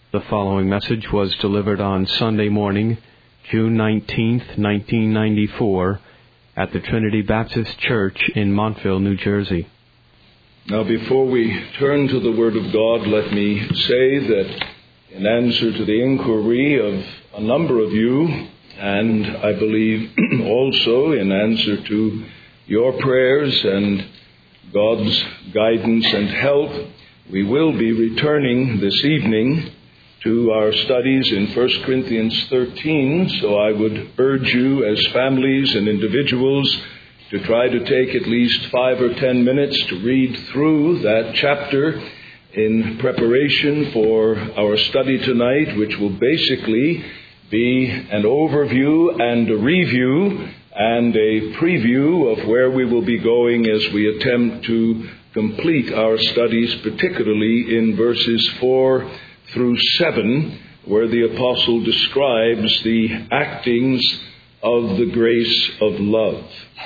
The following message was delivered on Sunday morning, June 19th, 1994, at the Trinity Baptist Church in Montville, New Jersey. Now, before we turn to the Word of God, let me say that in answer to the inquiry of a number of you, and I believe also in answer to your prayers and God's guidance and help, we will be returning this evening to our studies in 1 Corinthians 13, so I would urge you as families and individuals to try to take at least 5 or 10 minutes to read through that chapter in preparation for our study tonight, which will basically be an overview and a review and a preview of where we will be going as we attempt to complete our studies, particularly in verses 4 through 7, where the apostle describes the actings of the grace of love.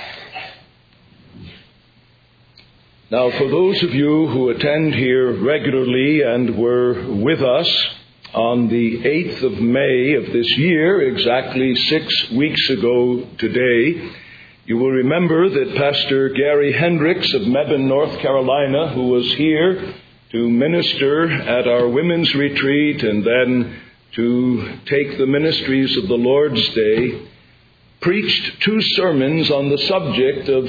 Now, for those of you who attend here regularly and were with us on the 8th of May of this year, exactly 6 weeks ago today, you will remember that Pastor Gary Hendricks of Mebane, North Carolina, who was here to minister at our women's retreat and then to take the ministries of the Lord's Day, preached 2 sermons on the subject of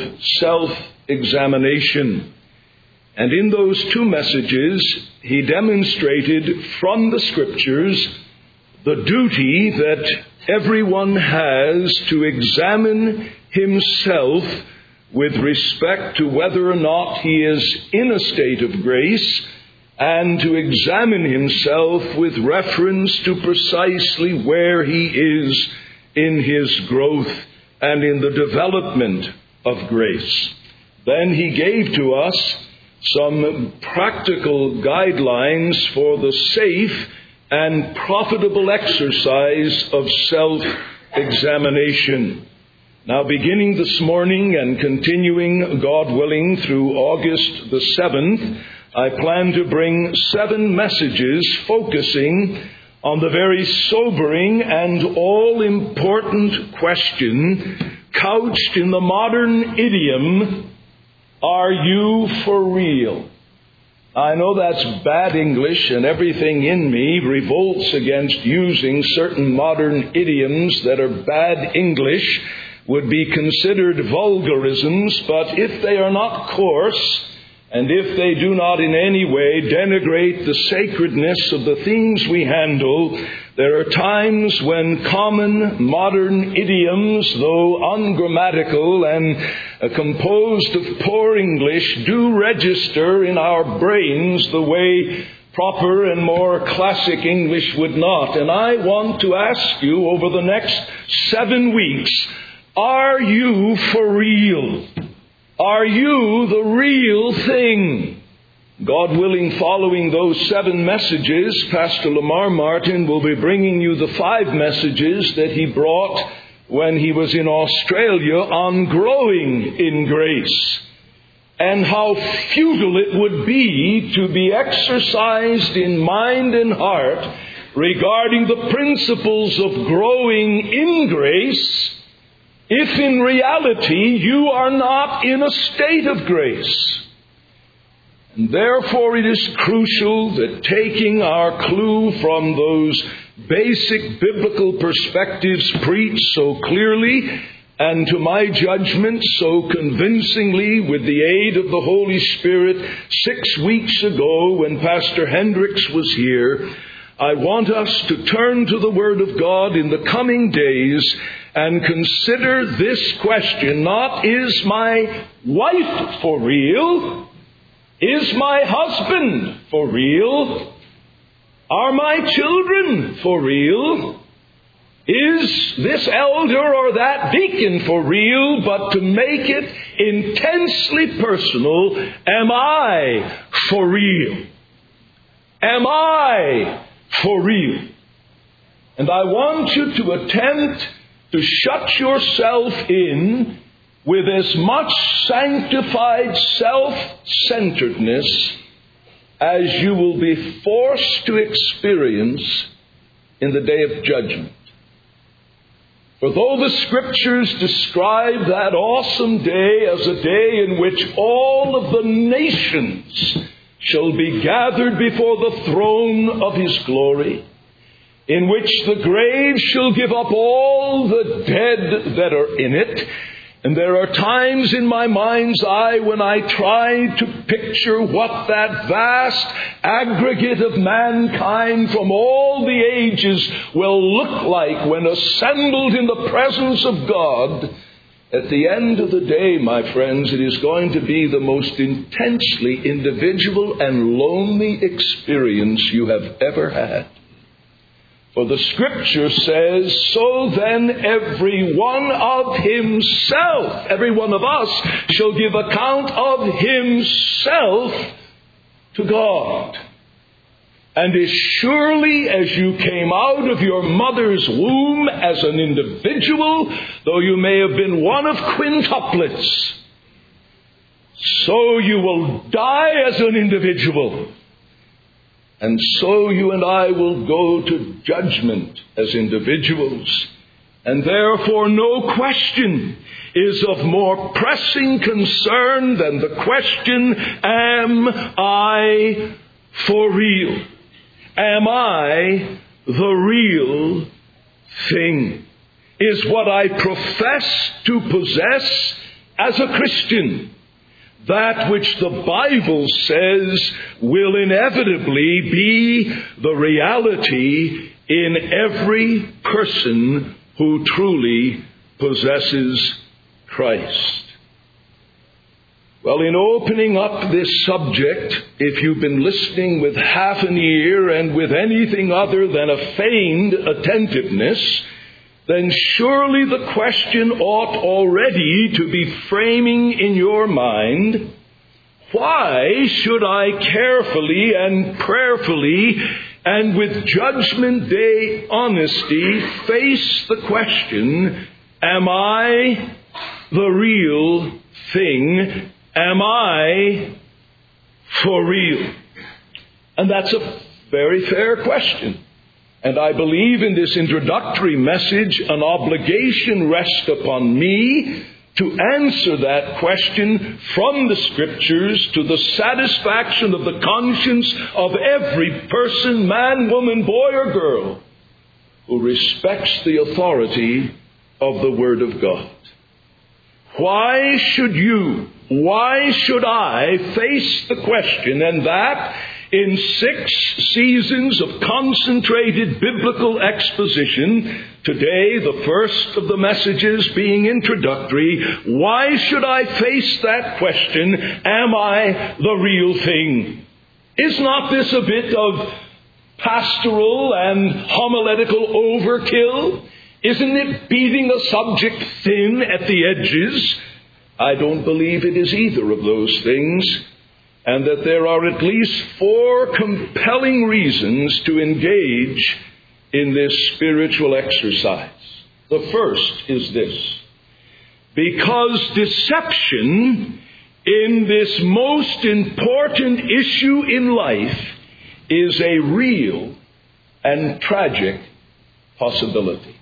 self-examination. And in those 2 messages, he demonstrated from the Scriptures the duty that everyone has to examine himself with respect to whether or not he is in a state of grace, and to examine himself with reference to precisely where he is in his growth and in the development of grace. Then he gave to us some practical guidelines for the safe and profitable exercise of self-examination. Now, beginning this morning and continuing, God willing, through August the 7th, I plan to bring 7 messages focusing on the very sobering and all-important question couched in the modern idiom, "Are you for real?" I know that's bad English, and everything in me revolts against using certain modern idioms that are bad English, would be considered vulgarisms, but if they are not coarse, and if they do not in any way denigrate the sacredness of the things we handle, there are times when common modern idioms, though ungrammatical and composed of poor English, do register in our brains the way proper and more classic English would not. And I want to ask you over the next 7 weeks, are you for real? Are you the real thing? God willing, following those 7 messages, Pastor Lamar Martin will be bringing you the 5 messages that he brought when he was in Australia on growing in grace, and how futile it would be to be exercised in mind and heart regarding the principles of growing in grace if in reality you are not in a state of grace. And therefore it is crucial that, taking our clue from those basic biblical perspectives preached so clearly and, to my judgment, so convincingly with the aid of the Holy Spirit 6 weeks ago when Pastor Hendricks was here, I want us to turn to the Word of God in the coming days and consider this question, not is my wife for real? Is my husband for real? Are my children for real? Is this elder or that deacon for real? But to make it intensely personal, am I for real? Am I for real? And I want you to attempt to shut yourself in with as much sanctified self-centeredness as you will be forced to experience in the day of judgment. For though the Scriptures describe that awesome day as a day in which all of the nations shall be gathered before the throne of His glory, in which the grave shall give up all the dead that are in it, and there are times in my mind's eye when I try to picture what that vast aggregate of mankind from all the ages will look like when assembled in the presence of God. At the end of the day, my friends, it is going to be the most intensely individual and lonely experience you have ever had. For the Scripture says, so then every one of himself, every one of us, shall give account of himself to God. And as surely as you came out of your mother's womb as an individual, though you may have been one of quintuplets, so you will die as an individual. And so you and I will go to judgment as individuals. And therefore no question is of more pressing concern than the question, am I for real? Am I the real thing? Is what I profess to possess as a Christian that which the Bible says will inevitably be the reality in every person who truly possesses Christ? Well, in opening up this subject, if you've been listening with half an ear and with anything other than a feigned attentiveness, then surely the question ought already to be framing in your mind, why should I carefully and prayerfully and with Judgment Day honesty face the question, am I the real thing? Am I for real? And that's a very fair question. And I believe in this introductory message, an obligation rests upon me to answer that question from the Scriptures to the satisfaction of the conscience of every person, man, woman, boy, or girl, who respects the authority of the Word of God. Why should I face the question, and that in 6 seasons of concentrated biblical exposition, today the first of the messages being introductory, why should I face that question, am I the real thing? Is not this a bit of pastoral and homiletical overkill? Isn't it beating a subject thin at the edges? I don't believe it is either of those things, and that there are at least 4 compelling reasons to engage in this spiritual exercise. The first is this: because deception in this most important issue in life is a real and tragic possibility.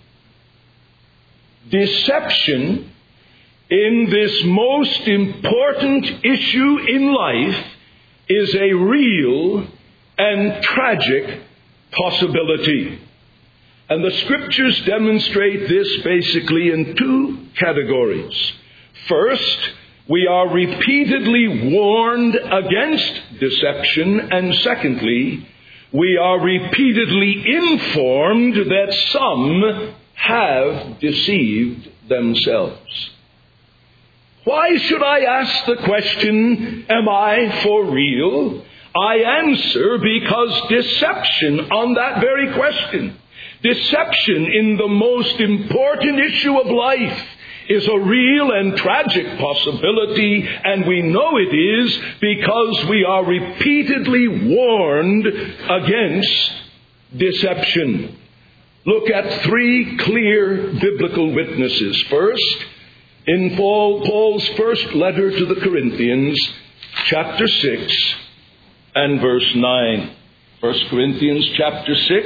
Deception in this most important issue in life is a real and tragic possibility. And the Scriptures demonstrate this basically in 2 categories. First, we are repeatedly warned against deception, and secondly, we are repeatedly informed that some have deceived themselves. Why should I ask the question, am I for real? I answer because deception on that very question, deception in the most important issue of life, is a real and tragic possibility, and we know it is because we are repeatedly warned against deception. Look at 3 clear biblical witnesses. First, in Paul's first letter to the Corinthians, chapter 6, and verse 9. 1 Corinthians chapter 6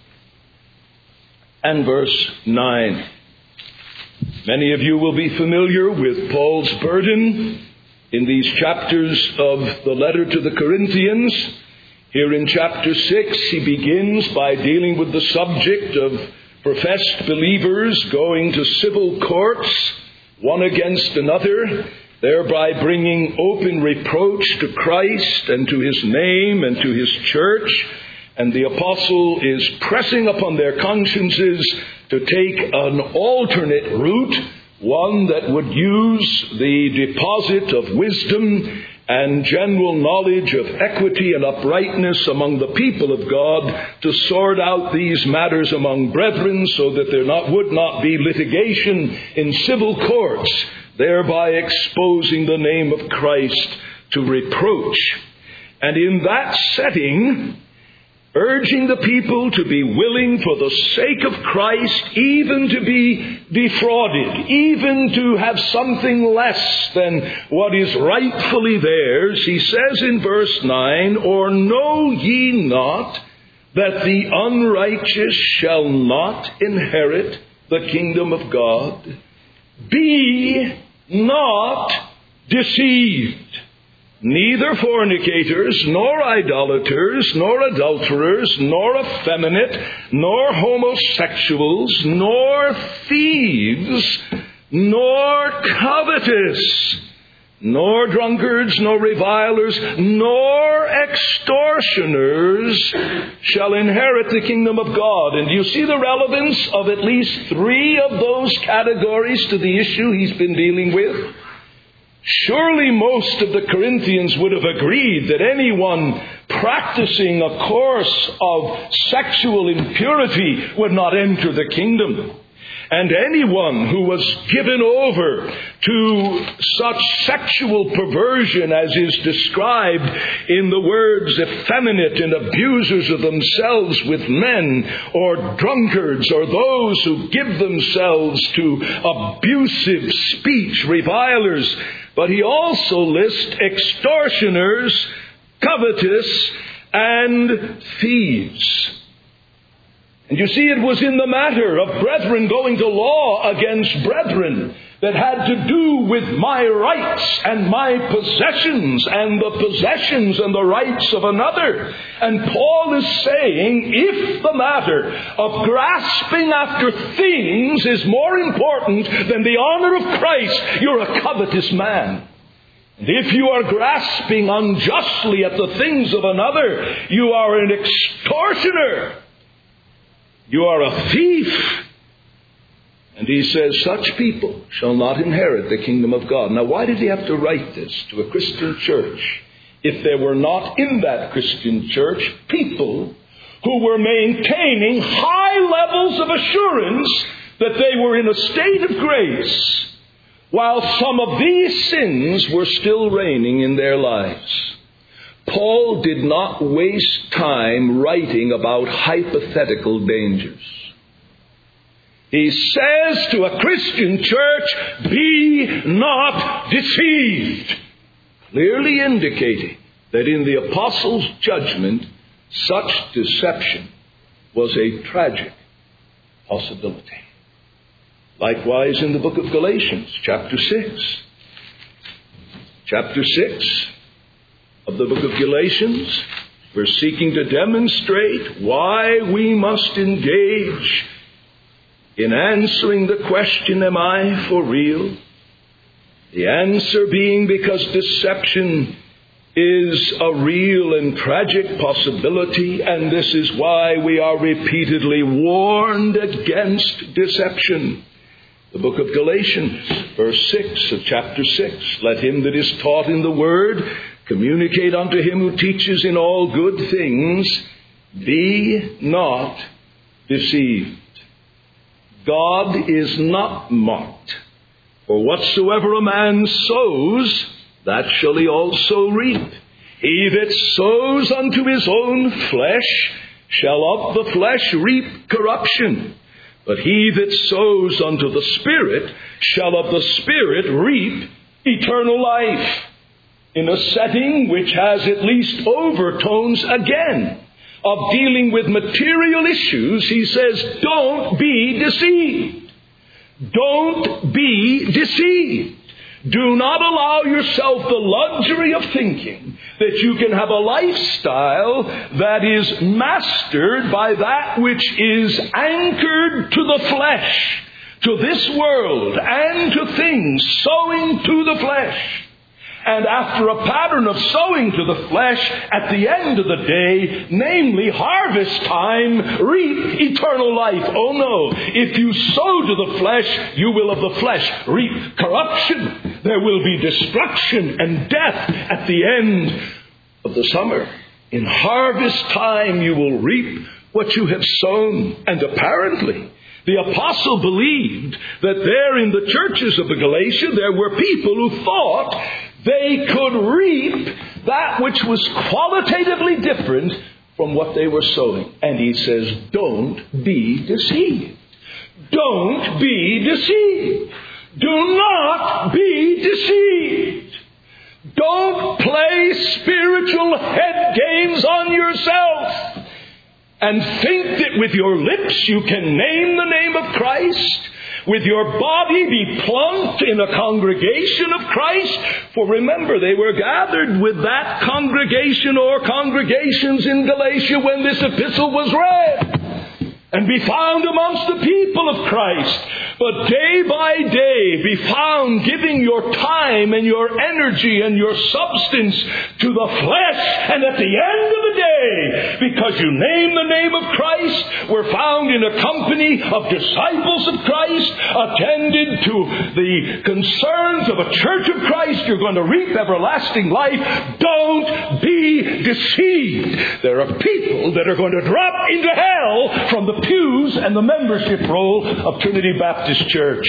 and verse 9. Many of you will be familiar with Paul's burden in these chapters of the letter to the Corinthians. Here in chapter 6, he begins by dealing with the subject of professed believers going to civil courts, one against another, thereby bringing open reproach to Christ and to his name and to his church. And the apostle is pressing upon their consciences to take an alternate route, one that would use the deposit of wisdom and general knowledge of equity and uprightness among the people of God to sort out these matters among brethren so that there would not be litigation in civil courts, thereby exposing the name of Christ to reproach. And in that setting, urging the people to be willing for the sake of Christ even to be defrauded, even to have something less than what is rightfully theirs, he says in verse 9, "Or know ye not that the unrighteous shall not inherit the kingdom of God? Be not deceived. Neither fornicators, nor idolaters, nor adulterers, nor effeminate, nor homosexuals, nor thieves, nor covetous, nor drunkards, nor revilers, nor extortioners shall inherit the kingdom of God." And you see the relevance of at least three of those categories to the issue he's been dealing with? Surely most of the Corinthians would have agreed that anyone practicing a course of sexual impurity would not enter the kingdom. And anyone who was given over to such sexual perversion as is described in the words effeminate and abusers of themselves with men, or drunkards, or those who give themselves to abusive speech, revilers. But he also lists extortioners, covetous, and thieves. And you see, it was in the matter of brethren going to law against brethren that had to do with my rights and my possessions and the possessions and the rights of another. And Paul is saying, if the matter of grasping after things is more important than the honor of Christ, you're a covetous man. And if you are grasping unjustly at the things of another, you are an extortioner. You are a thief. And he says, such people shall not inherit the kingdom of God. Now, why did he have to write this to a Christian church if there were not in that Christian church people who were maintaining high levels of assurance that they were in a state of grace while some of these sins were still reigning in their lives? Paul did not waste time writing about hypothetical dangers. He says to a Christian church, be not deceived. Clearly indicating that in the apostles' judgment, such deception was a tragic possibility. Likewise in the book of Galatians, chapter 6. Chapter 6 of the book of Galatians, we're seeking to demonstrate why we must engage in answering the question, am I for real? The answer being because deception is a real and tragic possibility, and this is why we are repeatedly warned against deception. The book of Galatians, verse 6 of chapter 6, let him that is taught in the word communicate unto him who teaches in all good things. Be not deceived. God is not mocked. For whatsoever a man sows, that shall he also reap. He that sows unto his own flesh shall of the flesh reap corruption. But he that sows unto the Spirit shall of the Spirit reap eternal life. in a setting which has at least overtones again of dealing with material issues, he says, don't be deceived. Don't be deceived. Do not allow yourself the luxury of thinking that you can have a lifestyle that is mastered by that which is anchored to the flesh, to this world, and to things, sowing to the flesh. And after a pattern of sowing to the flesh, at the end of the day, namely harvest time, reap eternal life. Oh no, if you sow to the flesh, you will of the flesh reap corruption. There will be destruction and death at the end of the summer. In harvest time, you will reap what you have sown. And apparently, the apostle believed that there in the churches of the Galatia, there were people who thought they could reap that which was qualitatively different from what they were sowing. And he says, don't be deceived. Don't be deceived. Do not be deceived. Don't play spiritual head games on yourself and think that with your lips you can name the name of Christ, with your body be plunked in a congregation of Christ. For remember, they were gathered with that congregation or congregations in Galatia when this epistle was read, and be found amongst the people of Christ. But day by day be found giving your time and your energy and your substance to the flesh. And at the end of the day, because you name the name of Christ, we're found in a company of disciples of Christ, attended to the concerns of a church of Christ, you're going to reap everlasting life. Don't be deceived. There are people that are going to drop into hell from the pews and the membership roll of Trinity Baptist Church,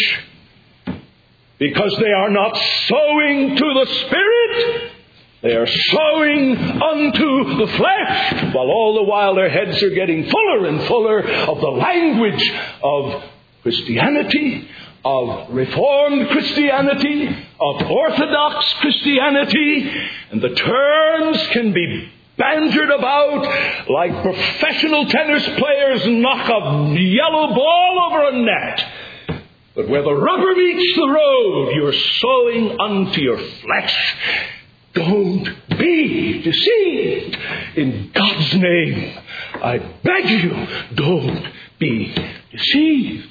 because they are not sowing to the Spirit, they are sowing unto the flesh, while all the while their heads are getting fuller and fuller of the language of Christianity, of Reformed Christianity, of Orthodox Christianity, and the terms can be bantered about like professional tennis players knock a yellow ball over a net. But where the rubber meets the road, you're sowing unto your flesh. Don't be deceived. In God's name, I beg you, don't be deceived.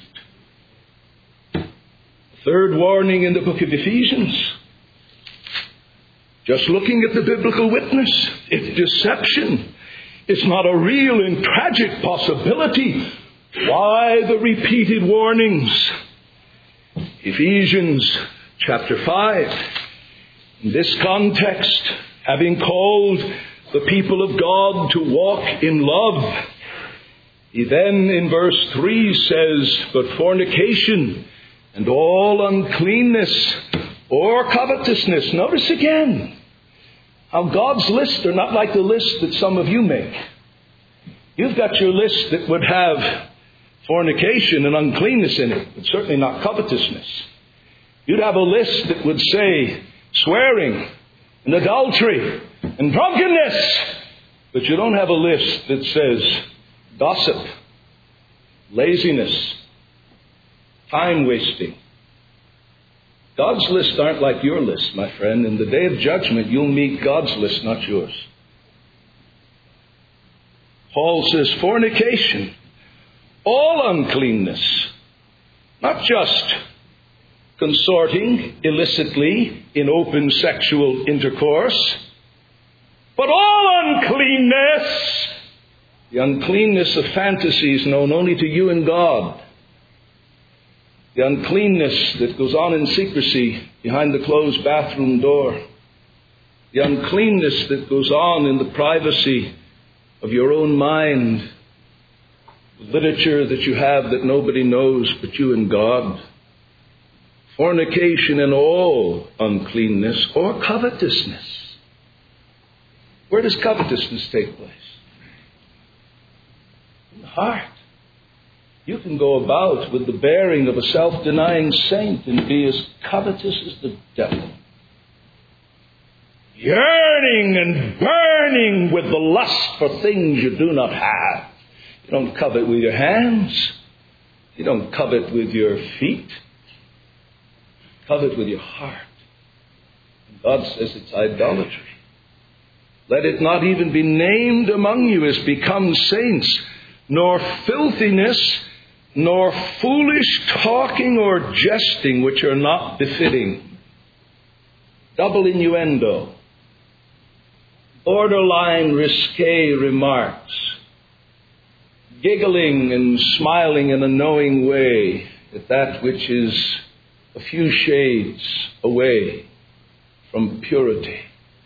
Third warning in the book of Ephesians. Just looking at the biblical witness, if deception is not a real and tragic possibility, why the repeated warnings? Ephesians chapter 5. In this context, having called the people of God to walk in love, he then in verse 3 says, but fornication and all uncleanness or covetousness. Notice again how God's lists are not like the list that some of you make. You've got your list that would have fornication and uncleanness in it, but certainly not covetousness. You'd have a list that would say swearing and adultery and drunkenness, but you don't have a list that says gossip, laziness, time wasting. God's lists aren't like your list, my friend. In the day of judgment, you'll meet God's list, not yours. Paul says fornication, all uncleanness, not just consorting illicitly in open sexual intercourse, but all uncleanness, the uncleanness of fantasies known only to you and God, the uncleanness that goes on in secrecy behind the closed bathroom door, the uncleanness that goes on in the privacy of your own mind, literature that you have that nobody knows but you and God, fornication and all uncleanness or covetousness. Where does covetousness take place? In the heart. You can go about with the bearing of a self-denying saint and be as covetous as the devil. yearning and burning with the lust for things you do not have. You don't covet with your hands. You don't covet with your feet. You covet with your heart. And God says it's idolatry. Let it not even be named among you as becomes saints, nor filthiness, nor foolish talking or jesting, which are not befitting. Double innuendo. Borderline risque remarks. Giggling and smiling in a knowing way at that which is a few shades away from purity.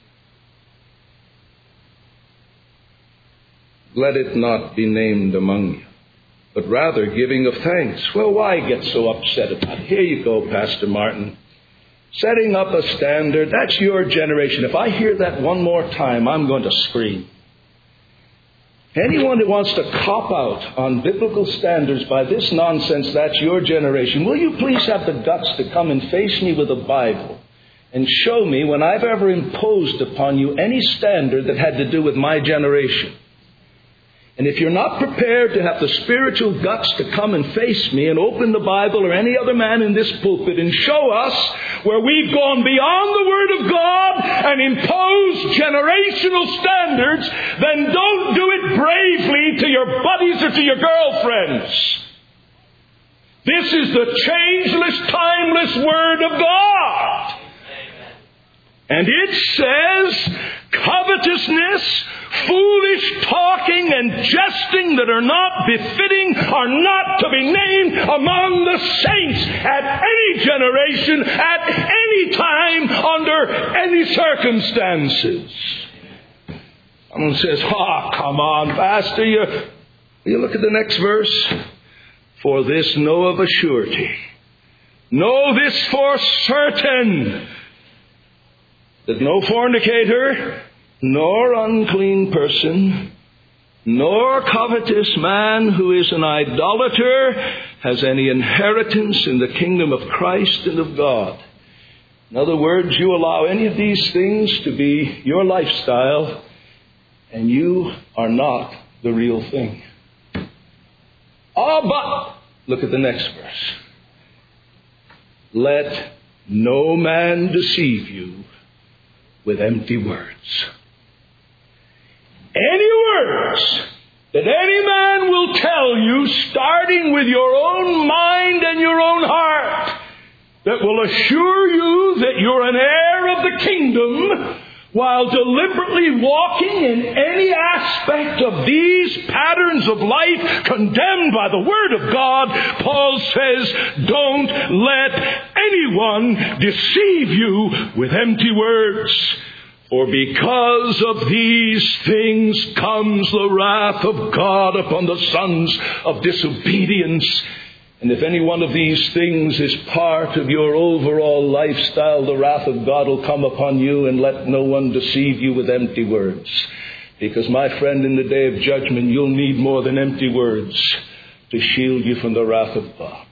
Let it not be named among you, but rather giving of thanks. Well, why get so upset about it? Here you go, Pastor Martin. Setting up a standard, that's your generation. If I hear that one more time, I'm going to scream. Anyone who wants to cop out on biblical standards by this nonsense, that's your generation. Will you please have the guts to come and face me with a Bible and show me when I've ever imposed upon you any standard that had to do with my generation? And if you're not prepared to have the spiritual guts to come and face me and open the Bible or any other man in this pulpit and show us where we've gone beyond the Word of God and imposed generational standards, then don't do it bravely to your buddies or to your girlfriends. This is the changeless, timeless Word of God. And it says, covetousness, foolish talking and jesting that are not befitting are not to be named among the saints at any generation, at any time, under any circumstances. Someone says, come on, Pastor. You look at the next verse. For this know of a surety. Know this for certain, that no fornicator, nor unclean person, nor covetous man who is an idolater has any inheritance in the kingdom of Christ and of God. In other words, you allow any of these things to be your lifestyle, and you are not the real thing. But look at the next verse. Let no man deceive you with empty words. Any words that any man will tell you, starting with your own mind and your own heart, that will assure you that you're an heir of the kingdom, while deliberately walking in any aspect of these patterns of life condemned by the Word of God, Paul says, don't let anyone deceive you with empty words. For because of these things comes the wrath of God upon the sons of disobedience. And if any one of these things is part of your overall lifestyle, the wrath of God will come upon you, and let no one deceive you with empty words. Because, my friend, in the day of judgment, you'll need more than empty words to shield you from the wrath of God.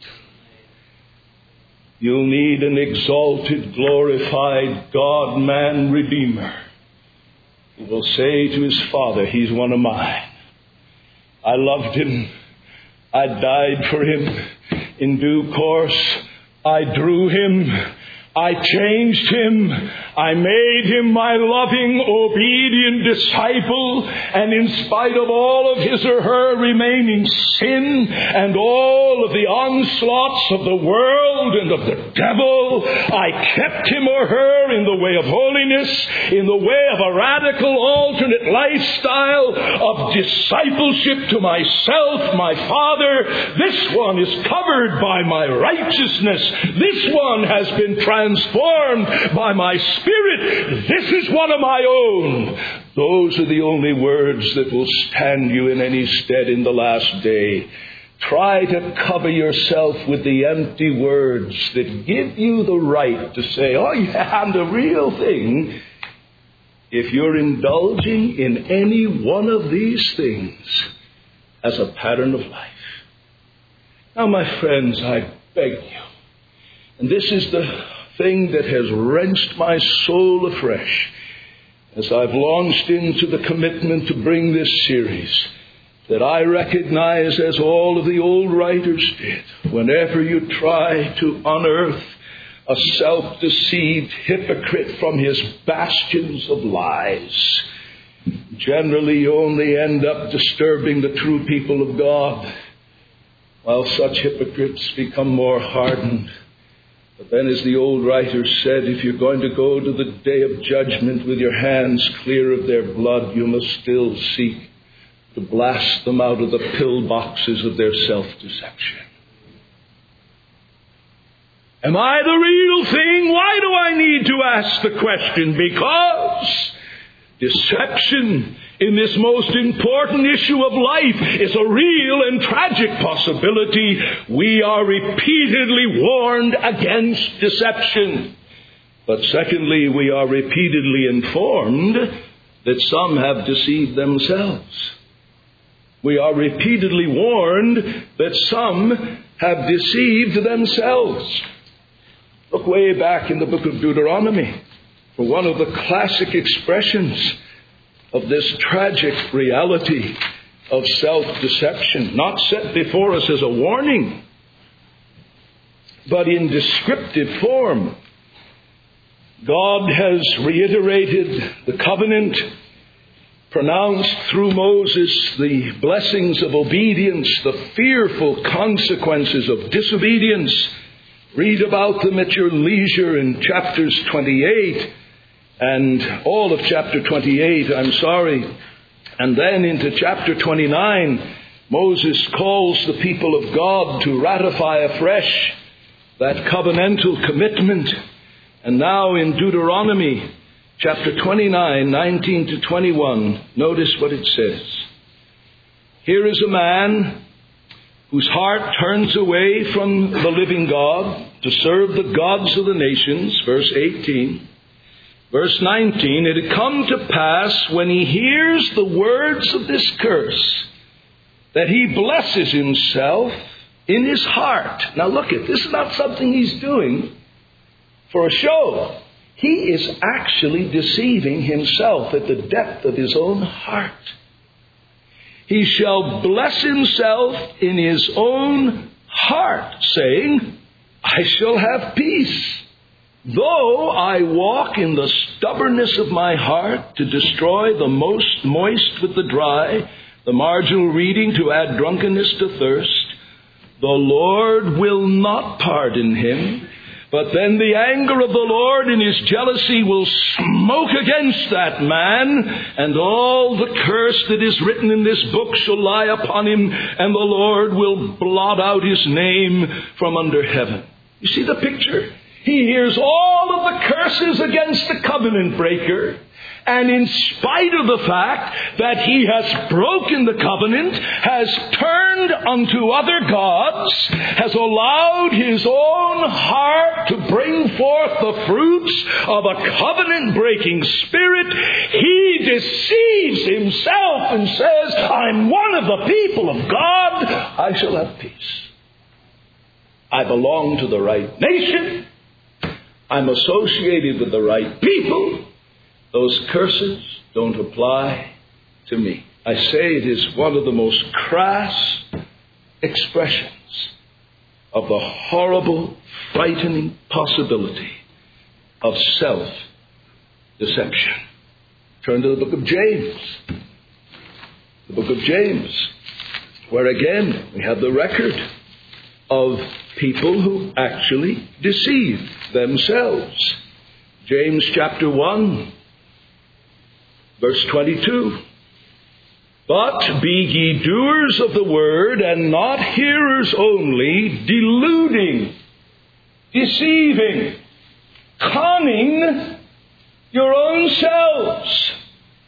You'll need an exalted, glorified God-man Redeemer who will say to his Father, He's one of mine. I loved Him. I died for Him. In due course, I drew Him. I changed Him. I made Him my loving, obedient disciple. And in spite of all of his or her remaining sin and all of the onslaughts of the world and of the devil, I kept him or her in the way of holiness, in the way of a radical, alternate lifestyle of discipleship to myself, my Father. This one is covered by my righteousness. This one has been transformed by my Spirit. This is one of my own. Those are the only words that will stand you in any stead in the last day. Try to cover yourself with the empty words that give you the right to say, oh yeah, I'm the real thing. If you're indulging in any one of these things as a pattern of life. Now, my friends, I beg you, and this is the thing that has wrenched my soul afresh. as I've launched into the commitment to bring this series, that I recognize, as all of the old writers did, whenever you try to unearth a self-deceived hypocrite from his bastions of lies, generally you only end up disturbing the true people of God, while such hypocrites become more hardened. But then, as the old writer said, if you're going to go to the day of judgment with your hands clear of their blood, you must still seek to blast them out of the pillboxes of their self-deception. Am I the real thing? Why do I need to ask the question? Because deception in this most important issue of life is a real and tragic possibility. We are repeatedly warned against deception. But secondly, we are repeatedly informed that some have deceived themselves. We are repeatedly warned that some have deceived themselves. Look way back in the book of Deuteronomy for one of the classic expressions of this tragic reality of self-deception, not set before us as a warning, but in descriptive form. God has reiterated the covenant, pronounced through Moses the blessings of obedience, the fearful consequences of disobedience. Read about them at your leisure in chapters 28 and all of chapter 28, And then into chapter 29, Moses calls the people of God to ratify afresh that covenantal commitment. And now in Deuteronomy chapter 29, 19 to 21, notice what it says. Here is a man whose heart turns away from the living God to serve the gods of the nations, verse 18. Verse 19, it had come to pass when he hears the words of this curse that he blesses himself in his heart. Now look at this is not something he's doing for a show. He is actually deceiving himself at the depth of his own heart. He shall bless himself in his own heart, saying, I shall have peace. Though I walk in the stubbornness of my heart to destroy the most moist with the dry, the marginal reading to add drunkenness to thirst, the Lord will not pardon him. But then the anger of the Lord in his jealousy will smoke against that man, and all the curse that is written in this book shall lie upon him, and the Lord will blot out his name from under heaven. You see the picture? He hears all of the curses against the covenant breaker, and in spite of the fact that he has broken the covenant, has turned unto other gods, has allowed his own heart to bring forth the fruits of a covenant-breaking spirit, he deceives himself and says, I'm one of the people of God, I shall have peace. I belong to the right nation. I'm associated with the right people. Those curses don't apply to me. I say it is one of the most crass expressions of the horrible, frightening possibility of self-deception. Turn to the book of James. The book of James, where again we have the record of people who actually deceive themselves. James chapter 1, verse 22. But be ye doers of the word, and not hearers only, deluding, deceiving, conning your own selves.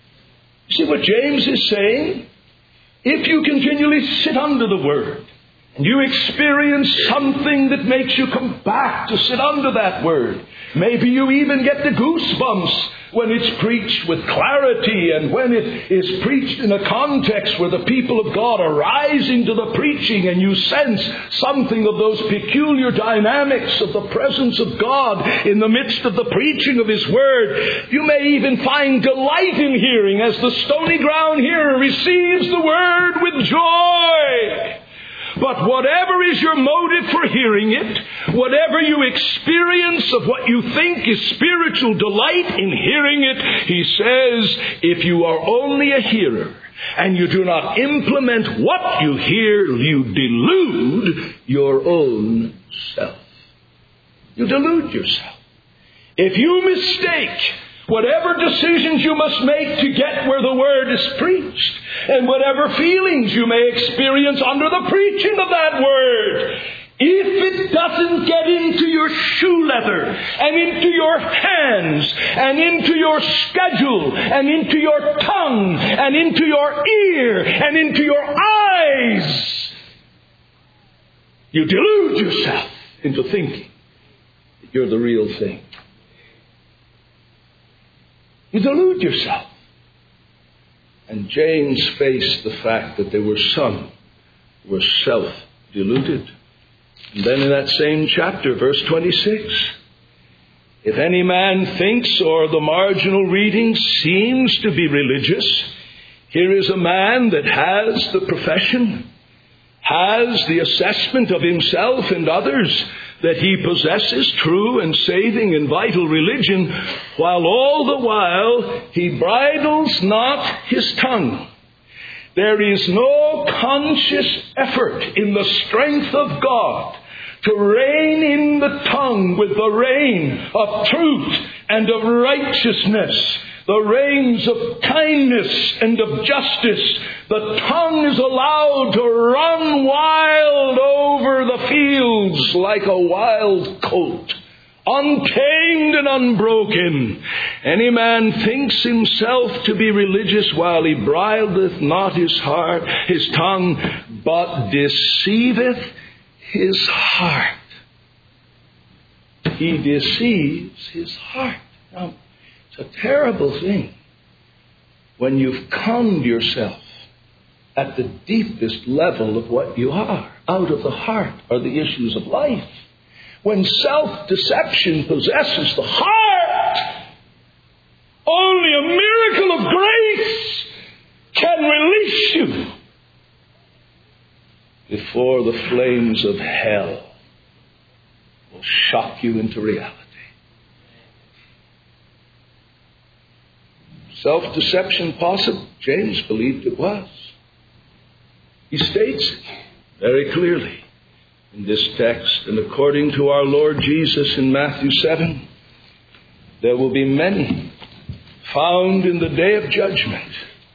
You see what James is saying? If you continually sit under the word, And you experience something that makes you come back to sit under that Word. Maybe you even get the goosebumps when it's preached with clarity and when it is preached in a context where the people of God are rising to the preaching and you sense something of those peculiar dynamics of the presence of God in the midst of the preaching of His Word. You may even find delight in hearing as the stony ground hearer receives the Word with joy. But whatever is your motive for hearing it, whatever you experience of what you think is spiritual delight in hearing it, He says, if you are only a hearer and you do not implement what you hear, you delude your own self. You delude yourself. If you mistake whatever decisions you must make to get where the Word is preached, and whatever feelings you may experience under the preaching of that Word, if it doesn't get into your shoe leather, and into your hands, and into your schedule, and into your tongue, and into your ear, and into your eyes, you delude yourself into thinking that you're the real thing. You delude yourself. And James faced the fact that there were some who were self-deluded. And then in that same chapter, verse 26, if any man thinks, or the marginal reading seems to be religious, here is a man that has the profession, has the assessment of himself and others that he possesses true and saving and vital religion, while all the while he bridles not his tongue. There is no conscious effort in the strength of God to rein in the tongue with the rein of truth and of righteousness, the reins of kindness and of justice. The tongue is allowed to run wild over the fields like a wild colt, untamed and unbroken. Any man thinks himself to be religious while he bridleth not his tongue, but deceiveth his heart. He deceives his heart. Now, it's a terrible thing when you've conned yourself at the deepest level of what you are. Out of the heart are the issues of life. When self-deception possesses the heart, only a miracle of grace can release you before the flames of hell will shock you into reality. Self-deception possible? James believed it was. He states it very clearly in this text. And according to our Lord Jesus in Matthew 7, there will be many found in the day of judgment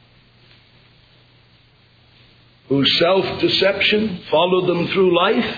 whose self-deception followed them through life,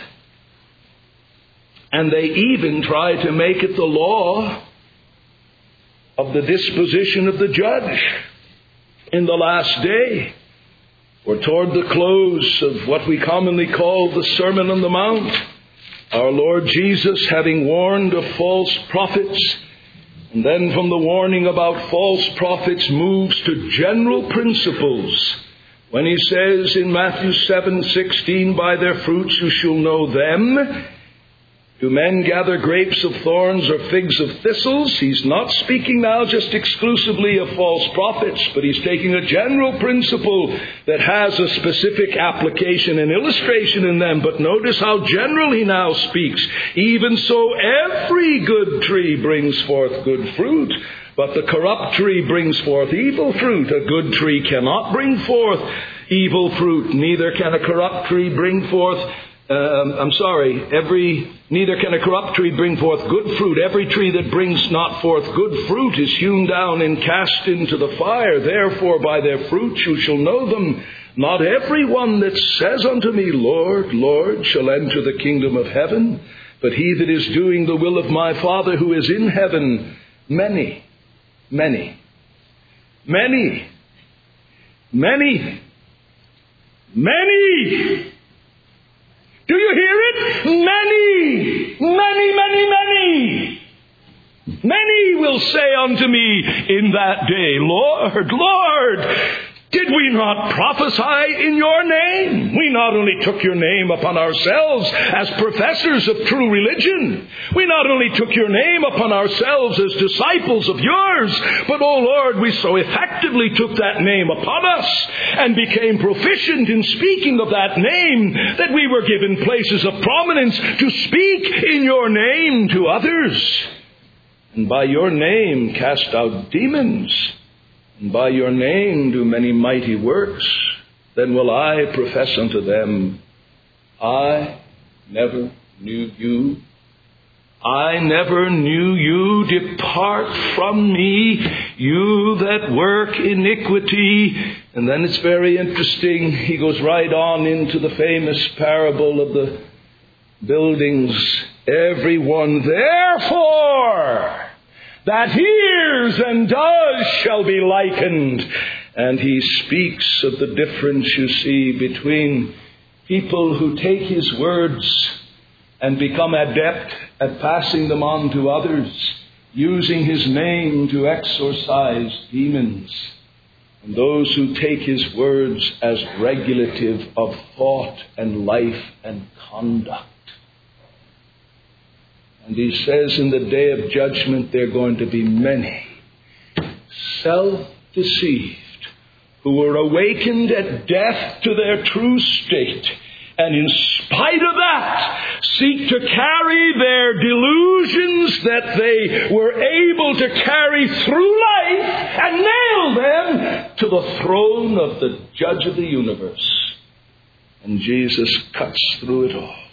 and they even try to make it the law of the disposition of the judge in the last day, or toward the close of what we commonly call the Sermon on the Mount. Our Lord Jesus, having warned of false prophets, and then from the warning about false prophets moves to general principles when He says in Matthew 7:16, by their fruits you shall know them. Do men gather grapes of thorns or figs of thistles? He's not speaking now just exclusively of false prophets, but He's taking a general principle that has a specific application and illustration in them. But notice how general He now speaks. Even so, every good tree brings forth good fruit, but the corrupt tree brings forth evil fruit. A good tree cannot bring forth evil fruit, neither can a corrupt tree bring forth neither can a corrupt tree bring forth good fruit. Every tree that brings not forth good fruit is hewn down and cast into the fire. Therefore, by their fruits you shall know them. Not every one that says unto me, Lord, Lord, shall enter the kingdom of heaven, but he that is doing the will of my Father who is in heaven. Many, many, many, many, many Do you hear it? Many, many, many, many. Many will say unto me in that day, Lord, Lord, did we not prophesy in your name? We not only took your name upon ourselves as professors of true religion. We not only took your name upon ourselves as disciples of yours, but, oh Lord, we so effectively took that name upon us and became proficient in speaking of that name that we were given places of prominence to speak in your name to others. And by your name cast out demons, and by your name do many mighty works. Then will I profess unto them, I never knew you. I never knew you. Depart from me, you that work iniquity. And then it's very interesting. He goes right on into the famous parable of the buildings. Everyone therefore that hears and does shall be likened. And he speaks of the difference, you see, between people who take his words and become adept at passing them on to others, using his name to exorcise demons, and those who take his words as regulative of thought and life and conduct. And he says in the day of judgment there are going to be many self-deceived who were awakened at death to their true state, and in spite of that seek to carry their delusions that they were able to carry through life and nail them to the throne of the Judge of the universe. And Jesus cuts through it all.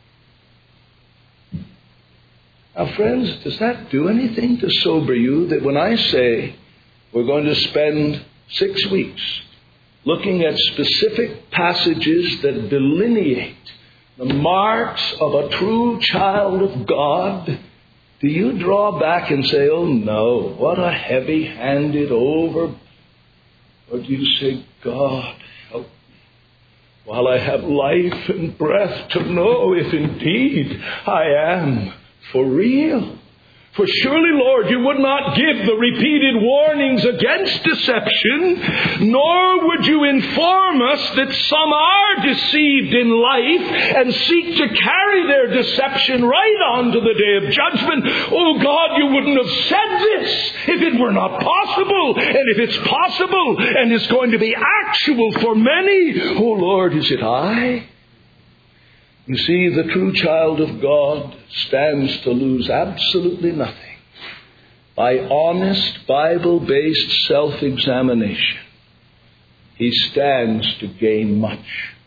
Now, friends, does that do anything to sober you that when I say we're going to spend 6 weeks looking at specific passages that delineate the marks of a true child of God, do you draw back and say, oh no, what a heavy-handed over? Or do you say, God, help me while I have life and breath to know if indeed I am for real? For surely, Lord, you would not give the repeated warnings against deception, nor would you inform us that some are deceived in life and seek to carry their deception right on to the day of judgment. Oh God, you wouldn't have said this if it were not possible. And if it's possible and it's going to be actual for many, oh Lord, is it I? You see, the true child of God stands to lose absolutely nothing by honest, Bible-based self-examination. He stands to gain much.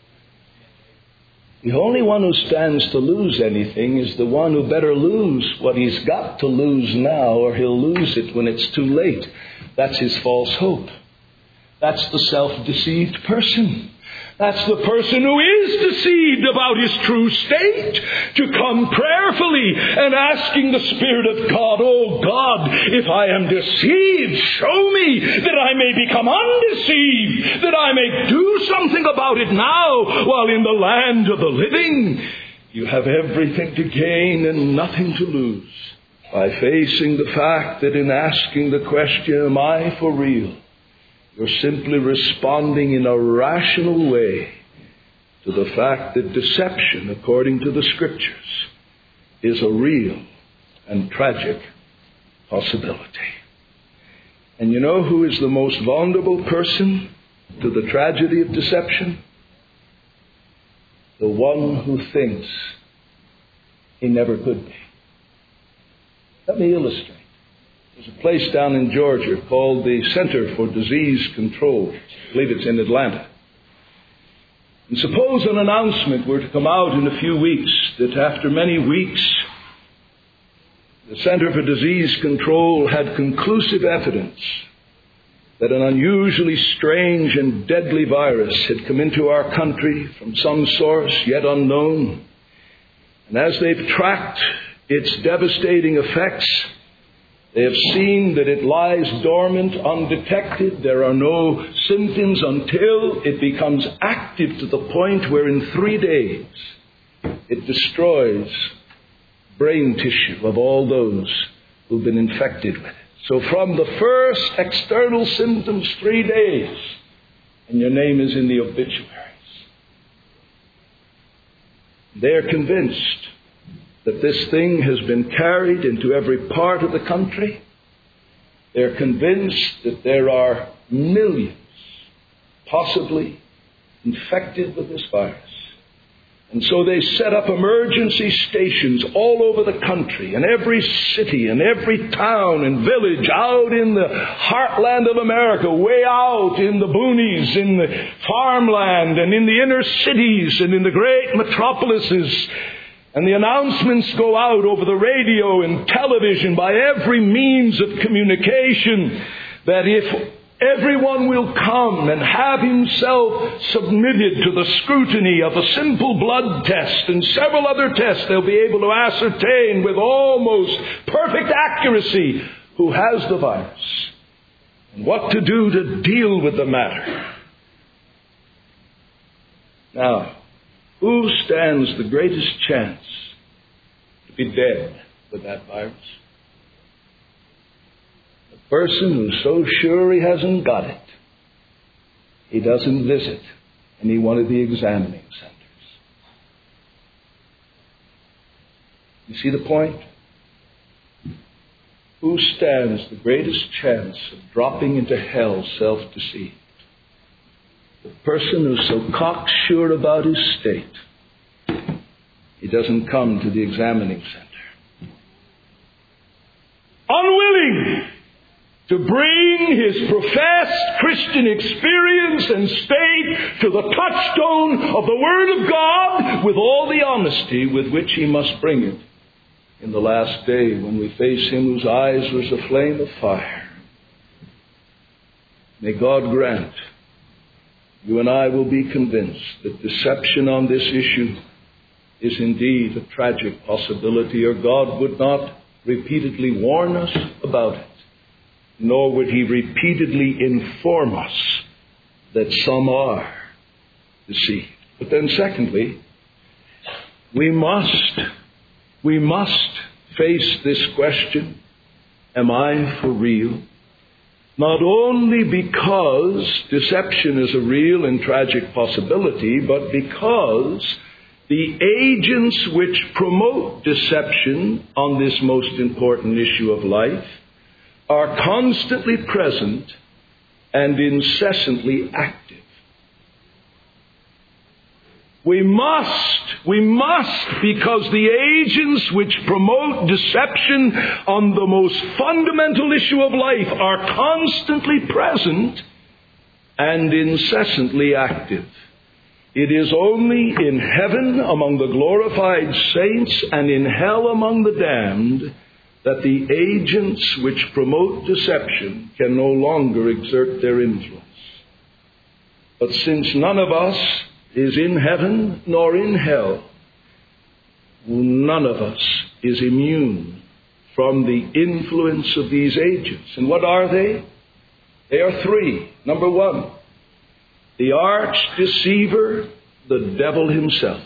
The only one who stands to lose anything is the one who better lose what he's got to lose now, or he'll lose it when it's too late. That's his false hope. That's the self-deceived person. That's the person who is deceived about his true state, to come prayerfully and asking the Spirit of God, oh God, if I am deceived, show me that I may become undeceived, that I may do something about it now while in the land of the living. You have everything to gain and nothing to lose by facing the fact that in asking the question, am I for real? You're simply responding in a rational way to the fact that deception, according to the Scriptures, is a real and tragic possibility. And you know who is the most vulnerable person to the tragedy of deception? The one who thinks he never could be. Let me illustrate. There's a place down in Georgia called the Center for Disease Control. I believe it's in Atlanta. And suppose an announcement were to come out in a few weeks that after many weeks, the Center for Disease Control had conclusive evidence that an unusually strange and deadly virus had come into our country from some source yet unknown. And as they've tracked its devastating effects, they have seen that it lies dormant, undetected. There are no symptoms until it becomes active to the point where in 3 days it destroys brain tissue of all those who've been infected with it. So from the first external symptoms, 3 days, and your name is in the obituaries. They're convinced that this thing has been carried into every part of the country. They're convinced that there are millions possibly infected with this virus. And so they set up emergency stations all over the country, in every city, in every town and village, out in the heartland of America, way out in the boonies, in the farmland, and in the inner cities, and in the great metropolises. And the announcements go out over the radio and television by every means of communication that if everyone will come and have himself submitted to the scrutiny of a simple blood test and several other tests, they'll be able to ascertain with almost perfect accuracy who has the virus and what to do to deal with the matter. Now, who stands the greatest chance to be dead with that virus? The person who's so sure he hasn't got it, he doesn't visit any one of the examining centers. You see the point? Who stands the greatest chance of dropping into hell self-deceived? The person who's so cocksure about his state, he doesn't come to the examining center. Unwilling to bring his professed Christian experience and state to the touchstone of the Word of God with all the honesty with which he must bring it in the last day when we face Him whose eyes was a flame of fire. May God grant you and I will be convinced that deception on this issue is indeed a tragic possibility, or God would not repeatedly warn us about it, nor would He repeatedly inform us that some are deceived. But then secondly, we must face this question, am I for real? Not only because deception is a real and tragic possibility, but because the agents which promote deception on this most important issue of life are constantly present and incessantly active. We must, because the agents which promote deception on the most fundamental issue of life are constantly present and incessantly active. It is only in heaven among the glorified saints and in hell among the damned that the agents which promote deception can no longer exert their influence. But since none of us is in heaven nor in hell, none of us is immune from the influence of these agents. And what are they? They are three. Number one, the arch deceiver, the devil himself.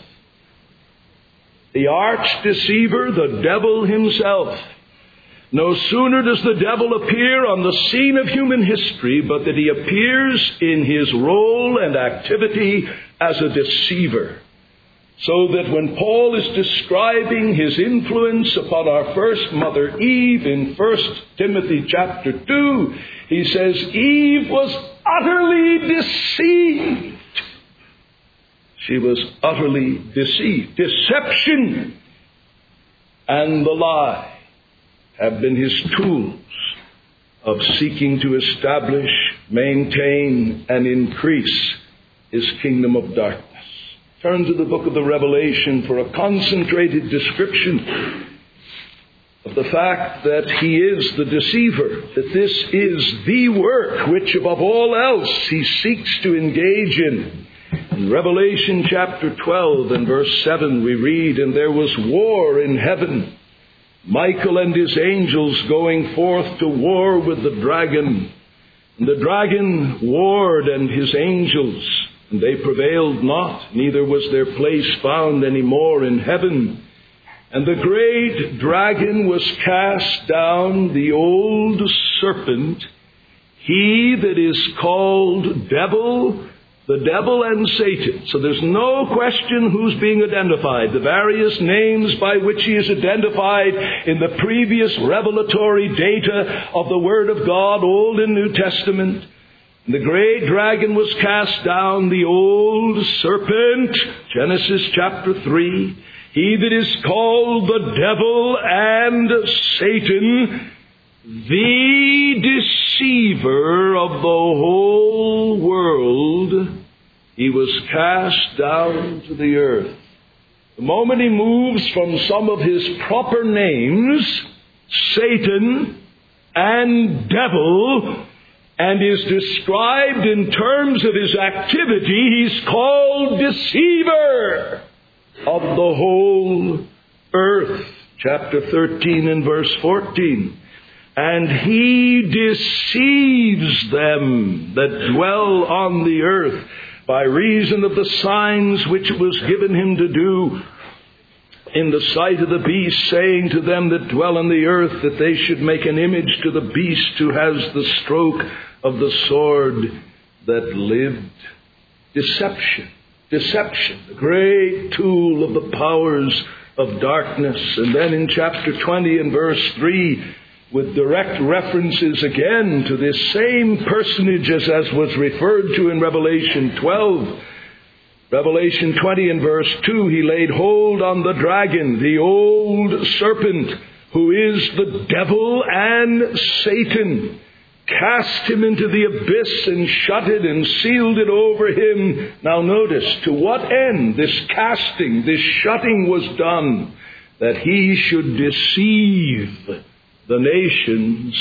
The arch deceiver, the devil himself. No sooner does the devil appear on the scene of human history, but that he appears in his role and activity as a deceiver. So that when Paul is describing his influence upon our first mother Eve in 1 Timothy chapter 2, he says Eve was utterly deceived. She was utterly deceived. Deception and the lie have been his tools of seeking to establish, maintain, and increase his kingdom of darkness. Turn to the book of the Revelation for a concentrated description of the fact that he is the deceiver, that this is the work which above all else he seeks to engage in. In Revelation chapter 12 and verse 7 we read, "And there was war in heaven, Michael and his angels going forth to war with the dragon. And the dragon warred and his angels, And they prevailed not, neither was their place found any more in heaven. And the great dragon was cast down, the old serpent, he that is called devil, the devil and Satan. So there's no question who's being identified. The various names by which he is identified in the previous revelatory data of the Word of God, Old and New Testament. The great dragon was cast down, the old serpent, Genesis chapter 3. He that is called the devil and Satan, the deceiver of the whole world, he was cast down to the earth. The moment he moves from some of his proper names, Satan and devil, and is described in terms of his activity, he's called deceiver of the whole earth. Chapter 13 and verse 14. And he deceives them that dwell on the earth by reason of the signs which it was given him to do in the sight of the beast, saying to them that dwell on the earth that they should make an image to the beast who has the stroke of the sword that lived. Deception, the great tool of the powers of darkness. And then in chapter 20 and verse 3, with direct references again to this same personage as was referred to in Revelation 12. Revelation 20 and verse 2, he laid hold on the dragon, the old serpent, who is the devil and Satan, cast him into the abyss and shut it and sealed it over him. Now notice, to what end this casting, this shutting was done? That he should deceive the nations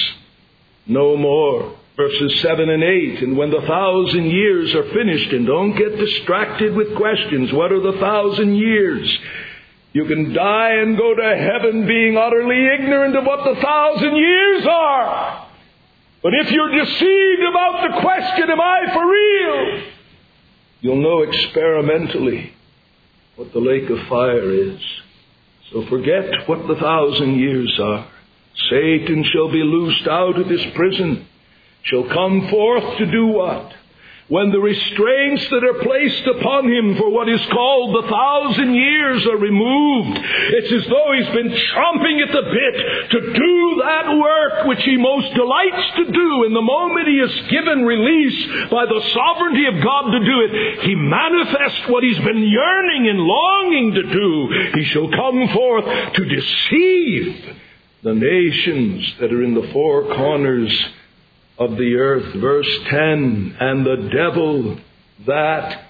no more. Verses 7 and 8, and when the 1,000 years are finished, and don't get distracted with questions, what are the 1,000 years? You can die and go to heaven being utterly ignorant of what the 1,000 years are. But if you're deceived about the question, am I for real? You'll know experimentally what the lake of fire is. So forget what the 1,000 years are. Satan shall be loosed out of his prison, shall come forth to do what? When the restraints that are placed upon him for what is called the 1,000 years are removed, it's as though he's been chomping at the bit to do that work which he most delights to do. And the moment he is given release by the sovereignty of God to do it, he manifests what he's been yearning and longing to do. He shall come forth to deceive the nations that are in the four corners of the earth. Verse 10, and the devil that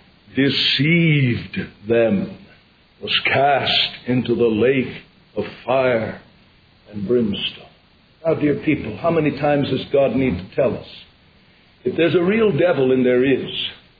deceived them was cast into the lake of fire and brimstone. Now, dear people, how many times does God need to tell us? If there's a real devil, and there is,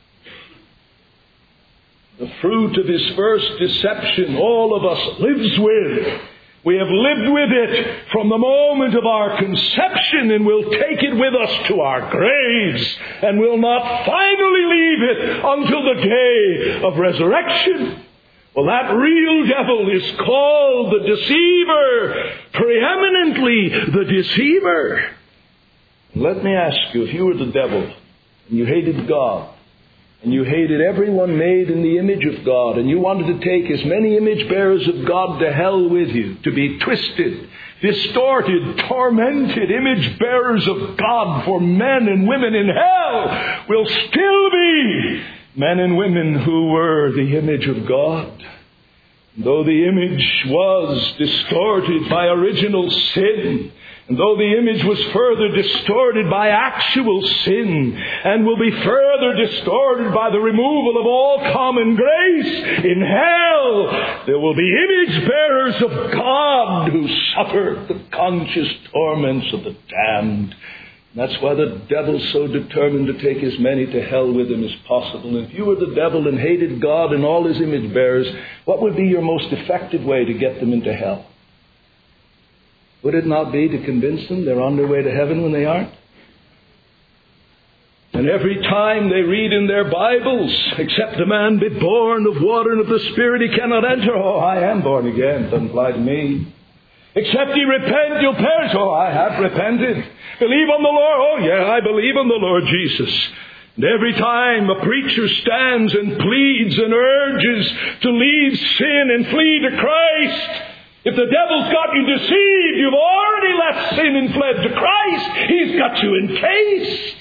the fruit of his first deception all of us lives with. We have lived with it from the moment of our conception, and we'll take it with us to our graves, and we'll not finally leave it until the day of resurrection. Well, that real devil is called the deceiver, preeminently the deceiver. Let me ask you, if you were the devil, and you hated God, and you hated everyone made in the image of God, and you wanted to take as many image bearers of God to hell with you, to be twisted, distorted, tormented image bearers of God for men and women in hell, will still be men and women who were the image of God. Though the image was distorted by original sin, and though the image was further distorted by actual sin, and will be further distorted by the removal of all common grace, in hell there will be image bearers of God who suffer the conscious torments of the damned. And that's why the devil's so determined to take as many to hell with him as possible. And if you were the devil and hated God and all his image bearers, what would be your most effective way to get them into hell? Would it not be to convince them they're on their way to heaven when they aren't? And every time they read in their Bibles, except a man be born of water and of the Spirit, he cannot enter. Oh, I am born again. Doesn't apply to me. Except ye repent, you'll perish. Oh, I have repented. Believe on the Lord. Oh, yeah, I believe on the Lord Jesus. And every time a preacher stands and pleads and urges to leave sin and flee to Christ, if the devil's got you deceived, you've already left sin and fled to Christ. He's got you encased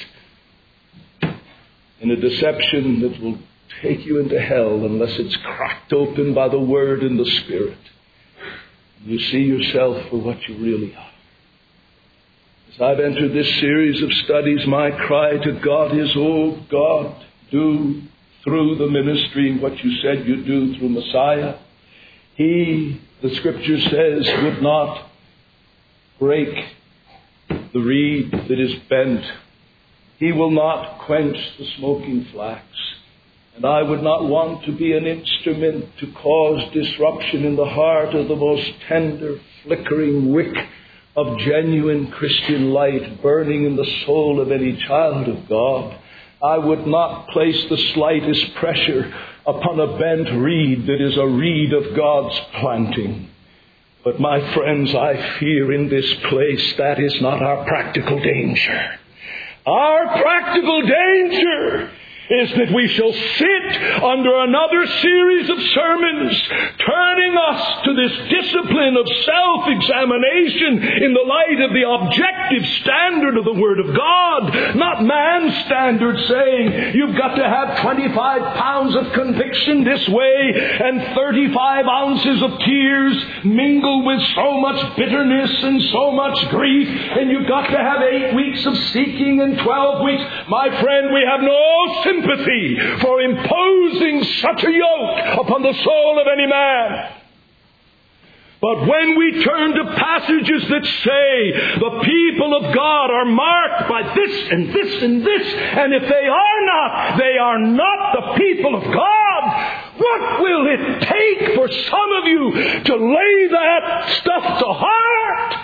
in a deception that will take you into hell unless it's cracked open by the Word and the Spirit. You see yourself for what you really are. As I've entered this series of studies, my cry to God is, oh God, do through the ministry what you said you'd do through Messiah. He, the Scripture says, would not break the reed that is bent. He will not quench the smoking flax. And I would not want to be an instrument to cause disruption in the heart of the most tender, flickering wick of genuine Christian light burning in the soul of any child of God. I would not place the slightest pressure upon a bent reed that is a reed of God's planting. But my friends, I fear in this place that is not our practical danger. Our practical danger is that we shall sit under another series of sermons turning us to this discipline of self-examination in the light of the objective standard of the Word of God, not man's standard saying you've got to have 25 pounds of conviction this way and 35 ounces of tears mingled with so much bitterness and so much grief, and you've got to have 8 weeks of seeking and 12 weeks. My friend, we have no sympathy for imposing such a yoke upon the soul of any man. But when we turn to passages that say the people of God are marked by this and this and this, and if they are not the people of God, what will it take for some of you to lay that stuff to heart?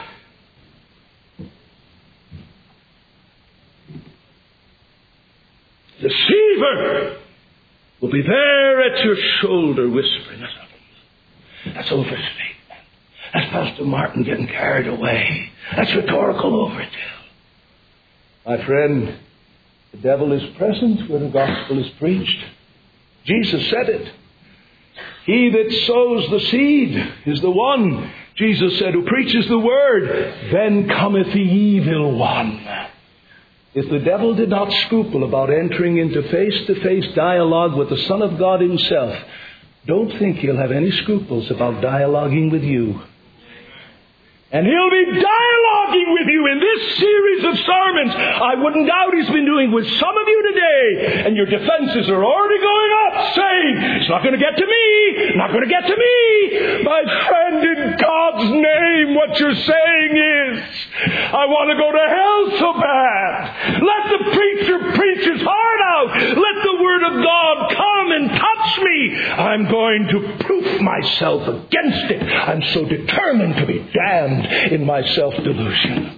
Deceiver will be there at your shoulder whispering, that's overstatement. That's Pastor Martin getting carried away. That's rhetorical overkill. My friend, the devil is present where the gospel is preached. Jesus said it. He that sows the seed is the one, Jesus said, who preaches the word. Then cometh the evil one. If the devil did not scruple about entering into face-to-face dialogue with the Son of God himself, don't think he'll have any scruples about dialoguing with you. And he'll be dialoguing with you in this series of sermons. I wouldn't doubt he's been doing with some of you today. And your defenses are already going up, saying, it's not going to get to me, not going to get to me. My friend, in God's name, what you're saying is, I want to go to hell so bad. Let the preacher preach his heart out. Let the Word of God come and touch me. I'm going to proof myself against it. I'm so determined to be damned in my self-delusion.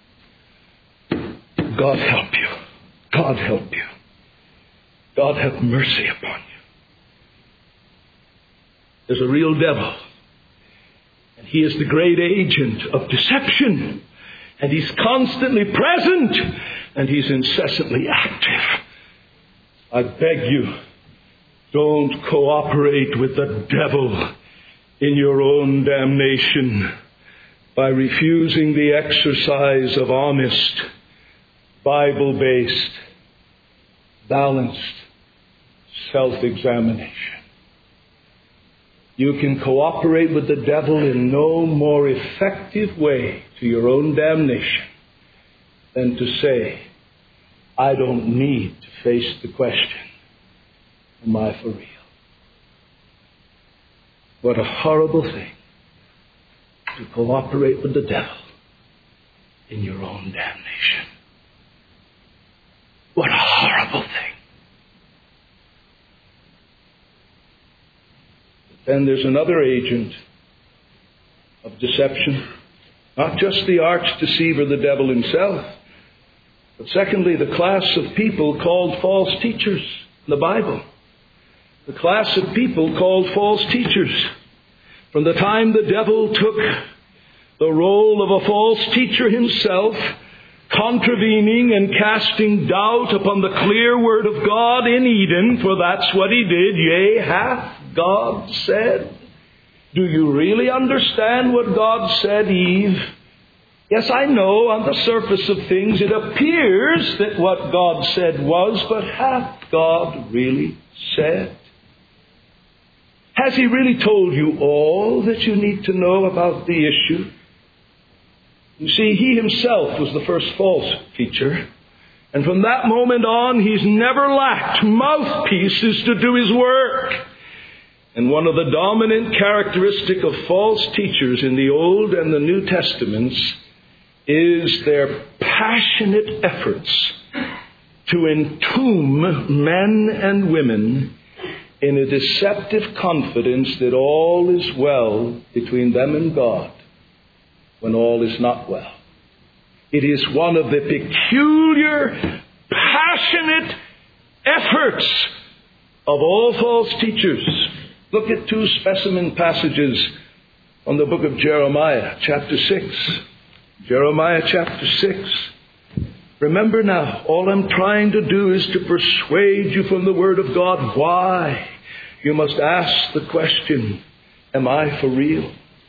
God help you. God help you. God have mercy upon you. There's a real devil. And he is the great agent of deception. And he's constantly present. And he's incessantly active. I beg you, don't cooperate with the devil in your own damnation by refusing the exercise of honest, Bible-based, balanced self-examination. You can cooperate with the devil in no more effective way to your own damnation than to say, I don't need to face the question, am I for real? What a horrible thing to cooperate with the devil in your own damnation. What a horrible thing. But then there's another agent of deception. Not just the arch deceiver, the devil himself, But secondly, the class of people called false teachers in the Bible. The class of people called false teachers. From the time the devil took the role of a false teacher himself, contravening and casting doubt upon the clear word of God in Eden, for that's what he did. Yea, hath God said? Do you really understand what God said, Eve? Yes, I know on the surface of things it appears that what God said was, but hath God really said? Has he really told you all that you need to know about the issue? You see, he himself was the first false teacher. And from that moment on, he's never lacked mouthpieces to do his work. And one of the dominant characteristics of false teachers in the Old and the New Testaments is their passionate efforts to entomb men and women in a deceptive confidence that all is well between them and God, when all is not well. It is one of the peculiar, passionate efforts of all false teachers. Look at two specimen passages from the book of Jeremiah, chapter 6. Jeremiah chapter 6. Remember now, all I'm trying to do is to persuade you from the Word of God. Why? You must ask the question, am I for real?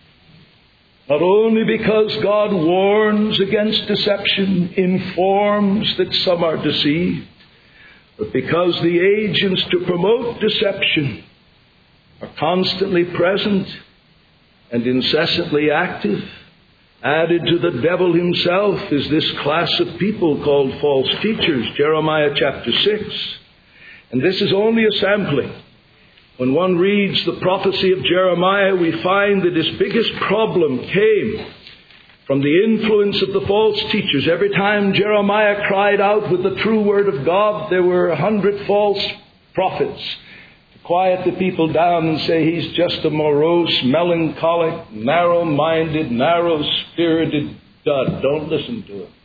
Not only because God warns against deception, informs that some are deceived, but because the agents to promote deception are constantly present and incessantly active. Added to the devil himself is this class of people called false teachers, Jeremiah chapter 6. And this is only a sampling. When one reads the prophecy of Jeremiah, we find that his biggest problem came from the influence of the false teachers. Every time Jeremiah cried out with the true word of God, there were 100 false prophets to quiet the people down and say, he's just a morose, melancholic, narrow-minded, narrow-spirited dud. Don't listen to him.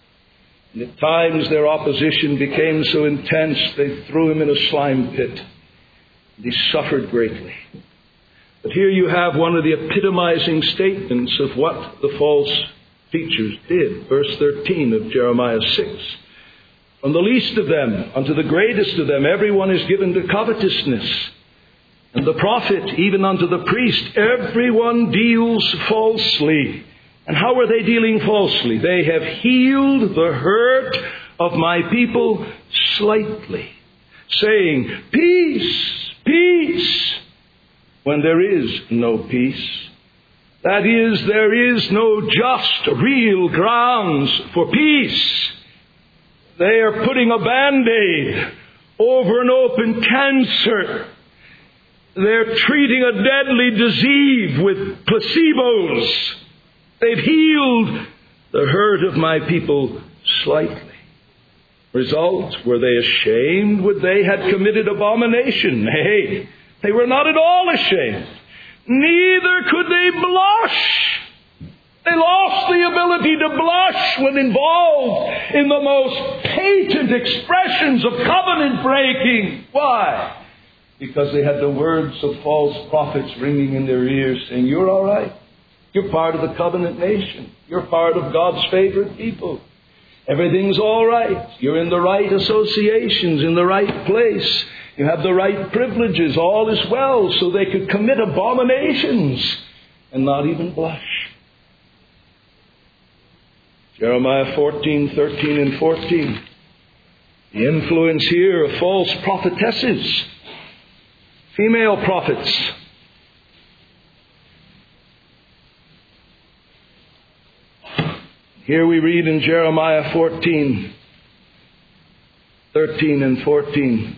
And at times their opposition became so intense, they threw him in a slime pit. And he suffered greatly. But here you have one of the epitomizing statements of what the false teachers did. Verse 13 of Jeremiah 6. From the least of them unto the greatest of them, everyone is given to covetousness. And the prophet, even unto the priest, everyone deals falsely. And how are they dealing falsely? They have healed the hurt of my people slightly, saying, peace, peace, when there is no peace. That is, there is no just, real grounds for peace. They are putting a Band-Aid over an open cancer. They're treating a deadly disease with placebos. They've healed the hurt of my people slightly. Result, were they ashamed? Would they had committed abomination? Nay, they were not at all ashamed. Neither could they blush. They lost the ability to blush when involved in the most patent expressions of covenant breaking. Why? Because they had the words of false prophets ringing in their ears saying, you're all right. You're part of the covenant nation. You're part of God's favored people. Everything's all right. You're in the right associations, in the right place. You have the right privileges. All is well. So they could commit abominations and not even blush. Jeremiah 14, 13 and 14. The influence here of false prophetesses, female prophets. Here we read in Jeremiah 14, 13 and 14.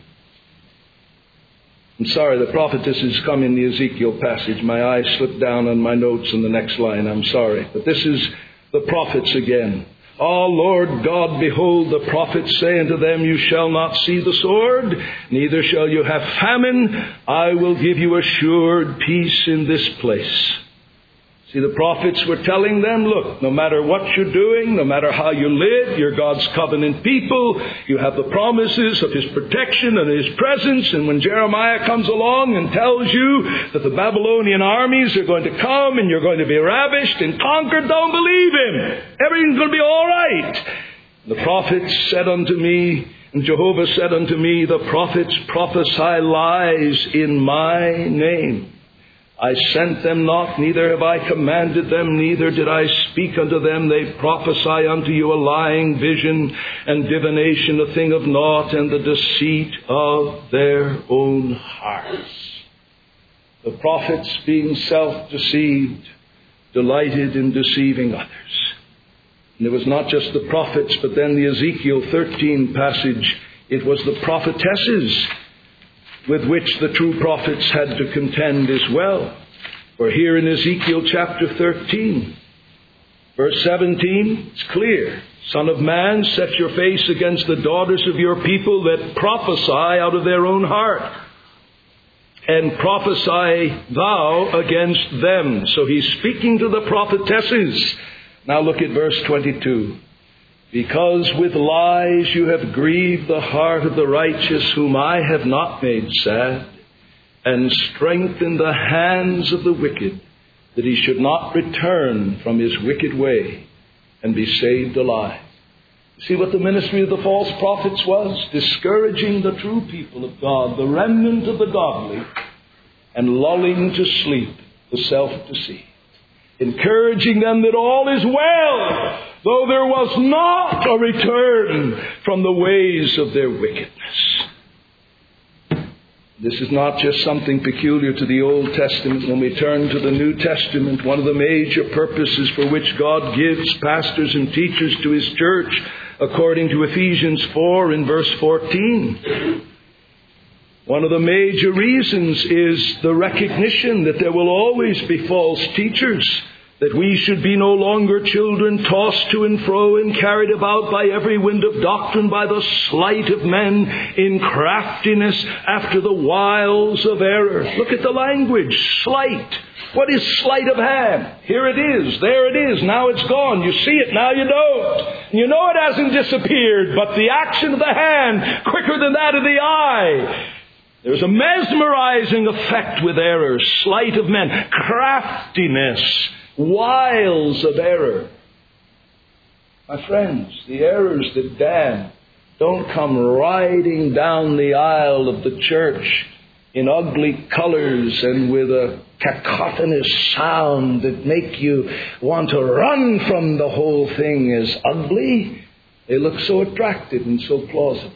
I'm sorry, the prophetesses come in the Ezekiel passage. My eye slipped down on my notes in the next line. I'm sorry. But this is the prophets again. O Lord God, behold, the prophets say unto them, you shall not see the sword, neither shall you have famine. I will give you assured peace in this place, See, the prophets were telling them, look, no matter what you're doing, no matter how you live, you're God's covenant people. You have the promises of His protection and His presence. And when Jeremiah comes along and tells you that the Babylonian armies are going to come and you're going to be ravished and conquered, don't believe him. Everything's going to be all right. The prophets said unto me, and Jehovah said unto me, the prophets prophesy lies in my name. I sent them not, neither have I commanded them, neither did I speak unto them. They prophesy unto you a lying vision, and divination a thing of naught, and the deceit of their own hearts. The prophets, being self-deceived, delighted in deceiving others. And it was not just the prophets, but then the Ezekiel 13 passage, it was the prophetesses with which the true prophets had to contend as well. For here in Ezekiel chapter 13, verse 17, it's clear. Son of man, set your face against the daughters of your people that prophesy out of their own heart. And prophesy thou against them. So he's speaking to the prophetesses. Now look at verse 22. Because with lies you have grieved the heart of the righteous, whom I have not made sad, and strengthened the hands of the wicked, that he should not return from his wicked way and be saved alive. See what the ministry of the false prophets was? Discouraging the true people of God, the remnant of the godly, and lulling to sleep the self-deceived. Encouraging them that all is well, though there was not a return from the ways of their wickedness. This is not just something peculiar to the Old Testament. When we turn to the New Testament, one of the major purposes for which God gives pastors and teachers to His church, according to Ephesians 4 in verse 14, one of the major reasons is the recognition that there will always be false teachers, that we should be no longer children tossed to and fro and carried about by every wind of doctrine, by the sleight of men in craftiness after the wiles of error. Look at the language, sleight. What is sleight of hand? Here it is, there it is, now it's gone. You see it, now you don't. You know it hasn't disappeared, but the action of the hand, quicker than that of the eye. There's a mesmerizing effect with error, sleight of men, craftiness, wiles of error. My friends, the errors that damn don't come riding down the aisle of the church in ugly colors and with a cacophonous sound that make you want to run from the whole thing as ugly. They look so attractive and so plausible.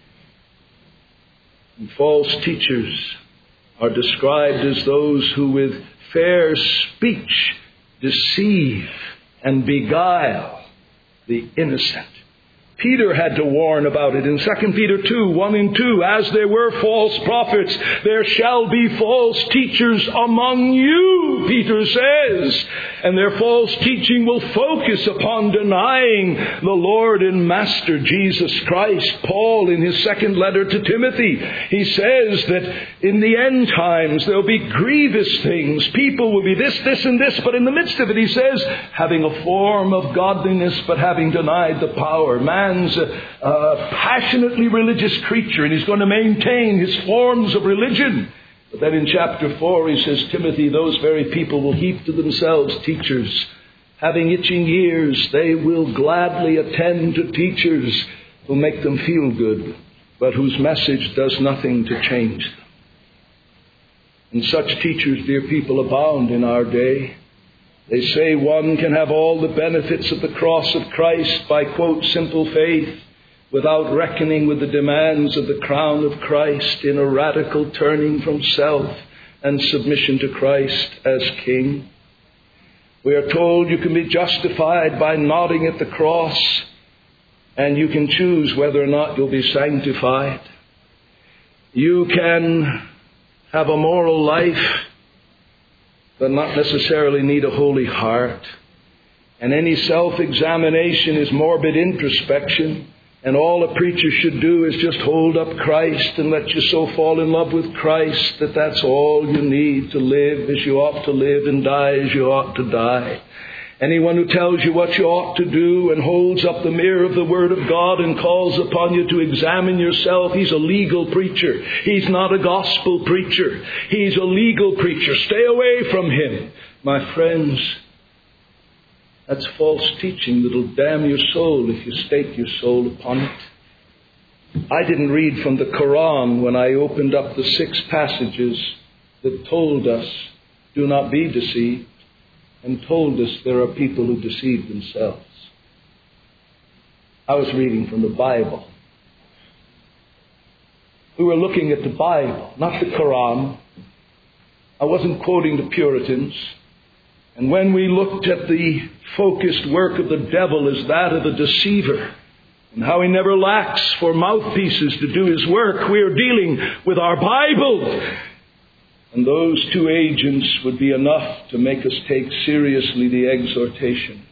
And false teachers are described as those who with fair speech deceive and beguile the innocent. Peter had to warn about it in 2 Peter 2, 1 and 2. As there were false prophets, there shall be false teachers among you, Peter says. And their false teaching will focus upon denying the Lord and Master Jesus Christ. Paul, in his second letter to Timothy, he says that in the end times there'll be grievous things. People will be this, and this. But in the midst of it, he says, having a form of godliness, but having denied the power. Man's a passionately religious creature, and he's going to maintain his forms of religion. But then in chapter 4, he says, Timothy, those very people will heap to themselves teachers. Having itching ears, they will gladly attend to teachers who make them feel good, but whose message does nothing to change them. And such teachers, dear people, abound in our day. They say one can have all the benefits of the cross of Christ by, quote, simple faith, without reckoning with the demands of the crown of Christ in a radical turning from self and submission to Christ as King. We are told you can be justified by nodding at the cross, and you can choose whether or not you'll be sanctified. You can have a moral life, but not necessarily need a holy heart. And any self-examination is morbid introspection. And all a preacher should do is just hold up Christ and let you so fall in love with Christ that that's all you need to live as you ought to live and die as you ought to die. Anyone who tells you what you ought to do and holds up the mirror of the Word of God and calls upon you to examine yourself, he's a legal preacher. He's not a gospel preacher. He's a legal preacher. Stay away from him. My friends, that's false teaching that'll damn your soul if you stake your soul upon it. I didn't read from the Quran when I opened up the 6 passages that told us, do not be deceived, and told us there are people who deceive themselves. I was reading from the Bible. We were looking at the Bible, not the Quran. I wasn't quoting the Puritans. And when we looked at the focused work of the devil as that of a deceiver, and how he never lacks for mouthpieces to do his work, we are dealing with our Bible. And those 2 agents would be enough to make us take seriously the exhortation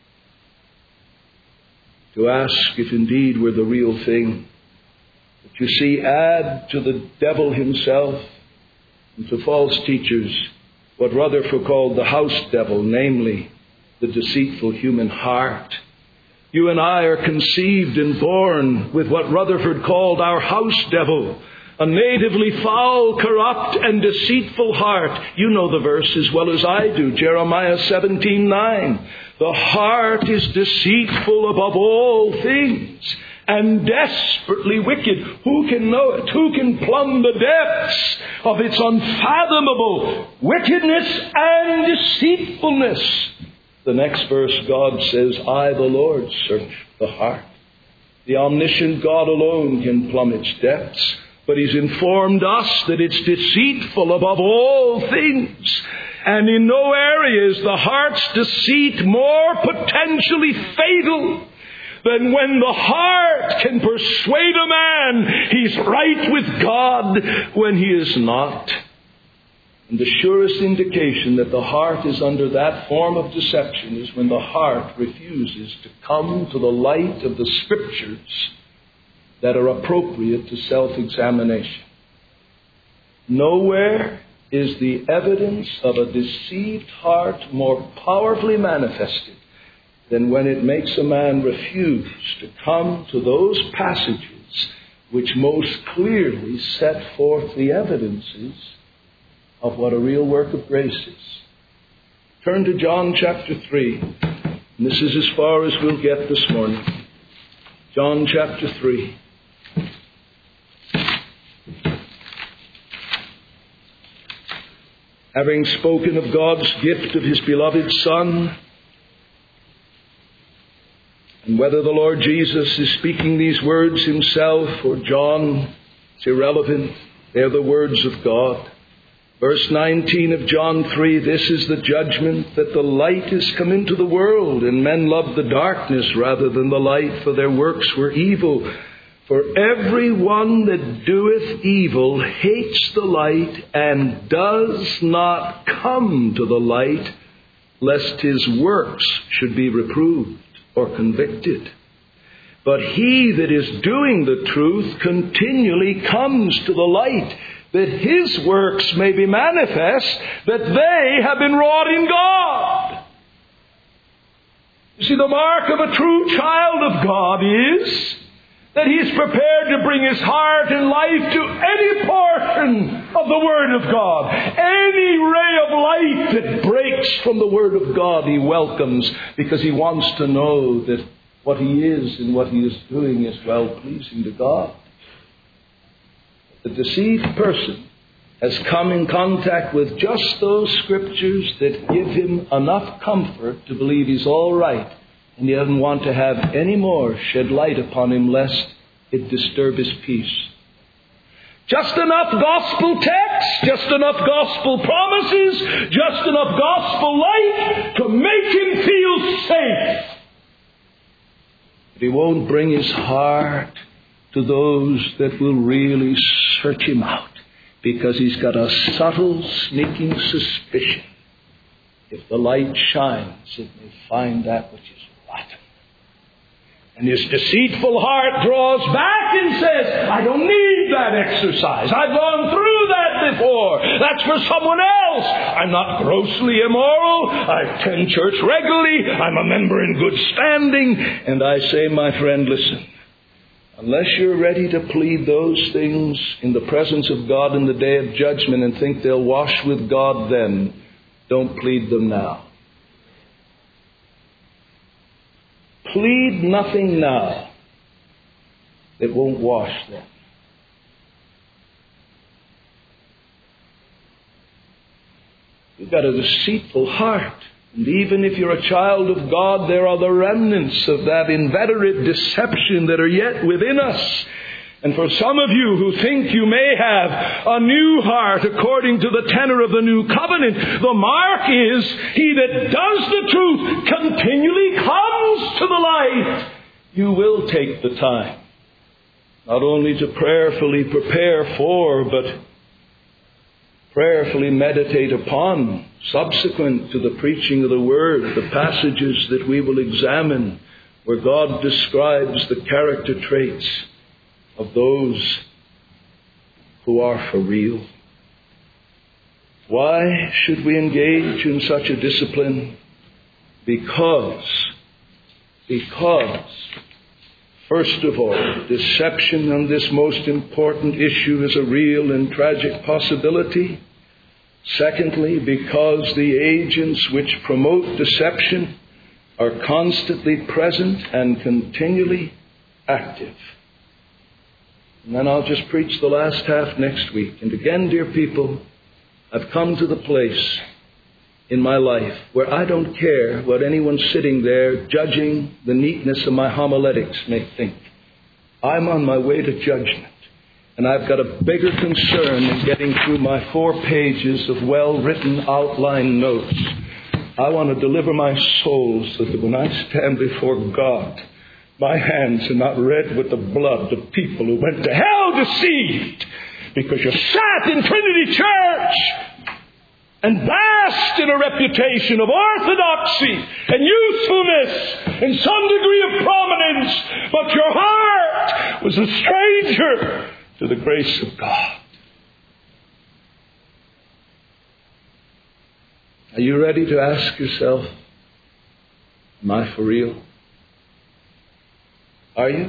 to ask if indeed we're the real thing. But you see, add to the devil himself and to false teachers what Rutherford called the house devil, namely the deceitful human heart. You and I are conceived and born with what Rutherford called our house devil, a natively foul, corrupt, and deceitful heart. You know the verse as well as I do, Jeremiah 17:9. The heart is deceitful above all things and desperately wicked. Who can know it? Who can plumb the depths of its unfathomable wickedness and deceitfulness? The next verse, God says, I, the Lord, search the heart. The omniscient God alone can plumb its depths, but He's informed us that it's deceitful above all things. And in no area is the heart's deceit more potentially fatal than when the heart can persuade a man he's right with God when he is not. And the surest indication that the heart is under that form of deception is when the heart refuses to come to the light of the Scriptures that are appropriate to self-examination. Nowhere is the evidence of a deceived heart more powerfully manifested than when it makes a man refuse to come to those passages which most clearly set forth the evidences of what a real work of grace is. Turn to John chapter 3. And this is as far as we'll get this morning. John chapter 3. Having spoken of God's gift of His beloved Son, and whether the Lord Jesus is speaking these words Himself or John, it's irrelevant. They're the words of God. Verse 19 of John 3, this is the judgment, that the light is come into the world, and men love the darkness rather than the light, for their works were evil. For every one that doeth evil hates the light, and does not come to the light, lest his works should be reproved or convicted. But he that is doing the truth continually comes to the light, that his works may be manifest, that they have been wrought in God. You see, the mark of a true child of God is that he's prepared to bring his heart and life to any portion of the Word of God. Any ray of light that breaks from the Word of God he welcomes, because he wants to know that what he is and what he is doing is well-pleasing to God. The deceived person has come in contact with just those Scriptures that give him enough comfort to believe he's all right, and he doesn't want to have any more shed light upon him lest it disturb his peace. Just enough gospel text, just enough gospel promises, just enough gospel light to make him feel safe. But he won't bring his heart to those that will really search him out, because he's got a subtle, sneaking suspicion. If the light shines, it may find that which is rotten. And his deceitful heart draws back and says, I don't need that exercise. I've gone through that before. That's for someone else. I'm not grossly immoral. I attend church regularly. I'm a member in good standing. And I say, my friend, listen. Unless you're ready to plead those things in the presence of God in the day of judgment and think they'll wash with God then, don't plead them now. Plead nothing now that won't wash them. You've got a deceitful heart. And even if you're a child of God, there are the remnants of that inveterate deception that are yet within us. And for some of you who think you may have a new heart according to the tenor of the new covenant, the mark is he that does the truth continually comes to the light. You will take the time not only to prayerfully prepare for, but prayerfully meditate upon, subsequent to the preaching of the Word, the passages that we will examine where God describes the character traits of those who are for real. Why should we engage in such a discipline? Because, first of all, deception on this most important issue is a real and tragic possibility. Secondly, because the agents which promote deception are constantly present and continually active. And then I'll just preach the last half next week. And again, dear people, I've come to the place in my life where I don't care what anyone sitting there judging the neatness of my homiletics may think. I'm on my way to judgment. And I've got a bigger concern in getting through my 4 pages of well-written outline notes. I want to deliver my soul so that when I stand before God, my hands are not red with the blood of people who went to hell deceived because you sat in Trinity Church and basked in a reputation of orthodoxy and usefulness and some degree of prominence, but your heart was a stranger to the grace of God. Are you ready to ask yourself, am I for real? Are you?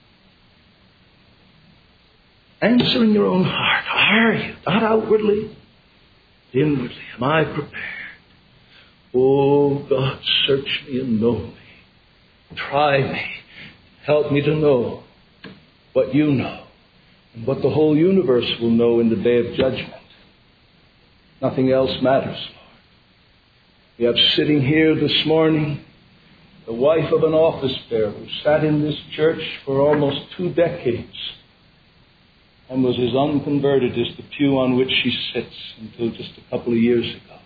Answer in your own heart. Are you? Not outwardly. Inwardly. Am I prepared? Oh, God, search me and know me. Try me. Help me to know what you know and what the whole universe will know in the day of judgment. Nothing else matters, Lord. We have sitting here this morning the wife of an office bearer who sat in this church for almost 2 decades and was as unconverted as the pew on which she sits until just a couple of years ago.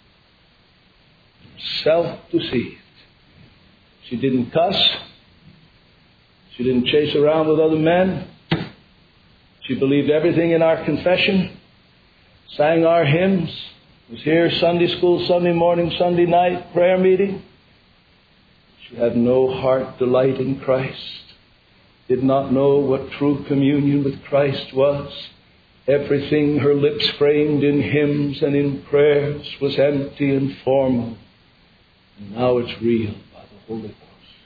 Self-deceived. She didn't cuss. She didn't chase around with other men. She believed everything in our confession, sang our hymns, was here Sunday school, Sunday morning, Sunday night, prayer meeting. She had no heart delight in Christ, did not know what true communion with Christ was. Everything her lips framed in hymns and in prayers was empty and formal. And now it's real by the Holy Ghost.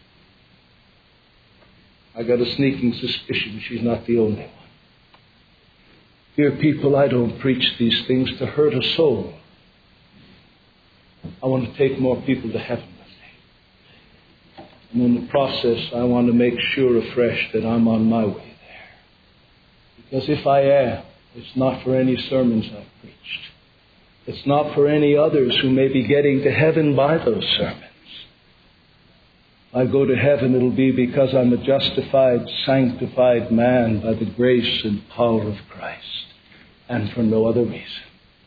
I got a sneaking suspicion she's not the only one. Dear people, I don't preach these things to hurt a soul. I want to take more people to heaven. And in the process, I want to make sure afresh that I'm on my way there. Because if I am, it's not for any sermons I've preached. It's not for any others who may be getting to heaven by those sermons. If I go to heaven, it'll be because I'm a justified, sanctified man by the grace and power of Christ, and for no other reason.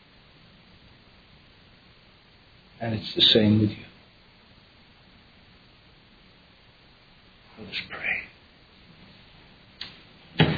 And it's the same with you. Let us pray.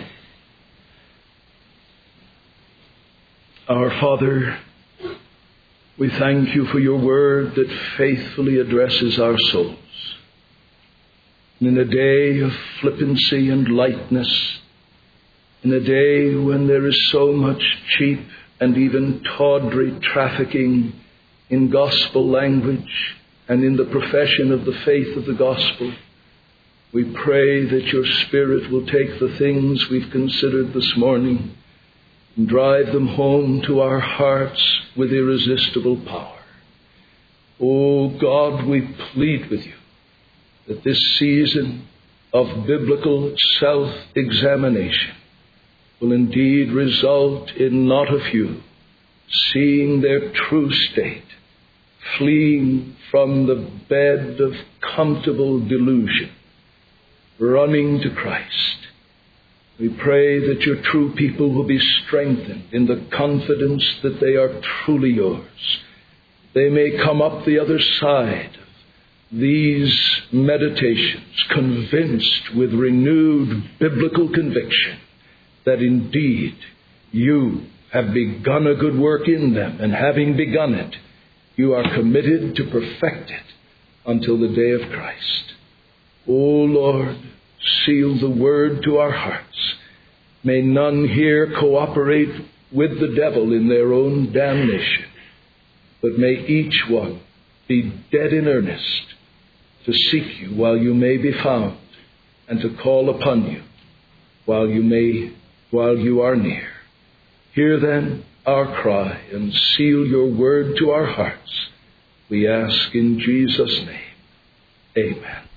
Our Father, we thank you for your word that faithfully addresses our souls. in a day of flippancy and lightness, in a day when there is so much cheap and even tawdry trafficking in gospel language and in the profession of the faith of the gospel, we pray that your Spirit will take the things we've considered this morning and drive them home to our hearts with irresistible power. Oh God, we plead with you that this season of biblical self-examination will indeed result in not a few seeing their true state, fleeing from the bed of comfortable delusion, running to Christ. We pray that your true people will be strengthened in the confidence that they are truly yours. They may come up the other side of these meditations, convinced with renewed biblical conviction that indeed you have begun a good work in them, and having begun it, you are committed to perfect it until the day of Christ. O Lord, seal the word to our hearts. May none here cooperate with the devil in their own damnation, but may each one be dead in earnest to seek you while you may be found, and to call upon you while you are near. Hear then our cry and seal your word to our hearts. We ask in Jesus' name. Amen.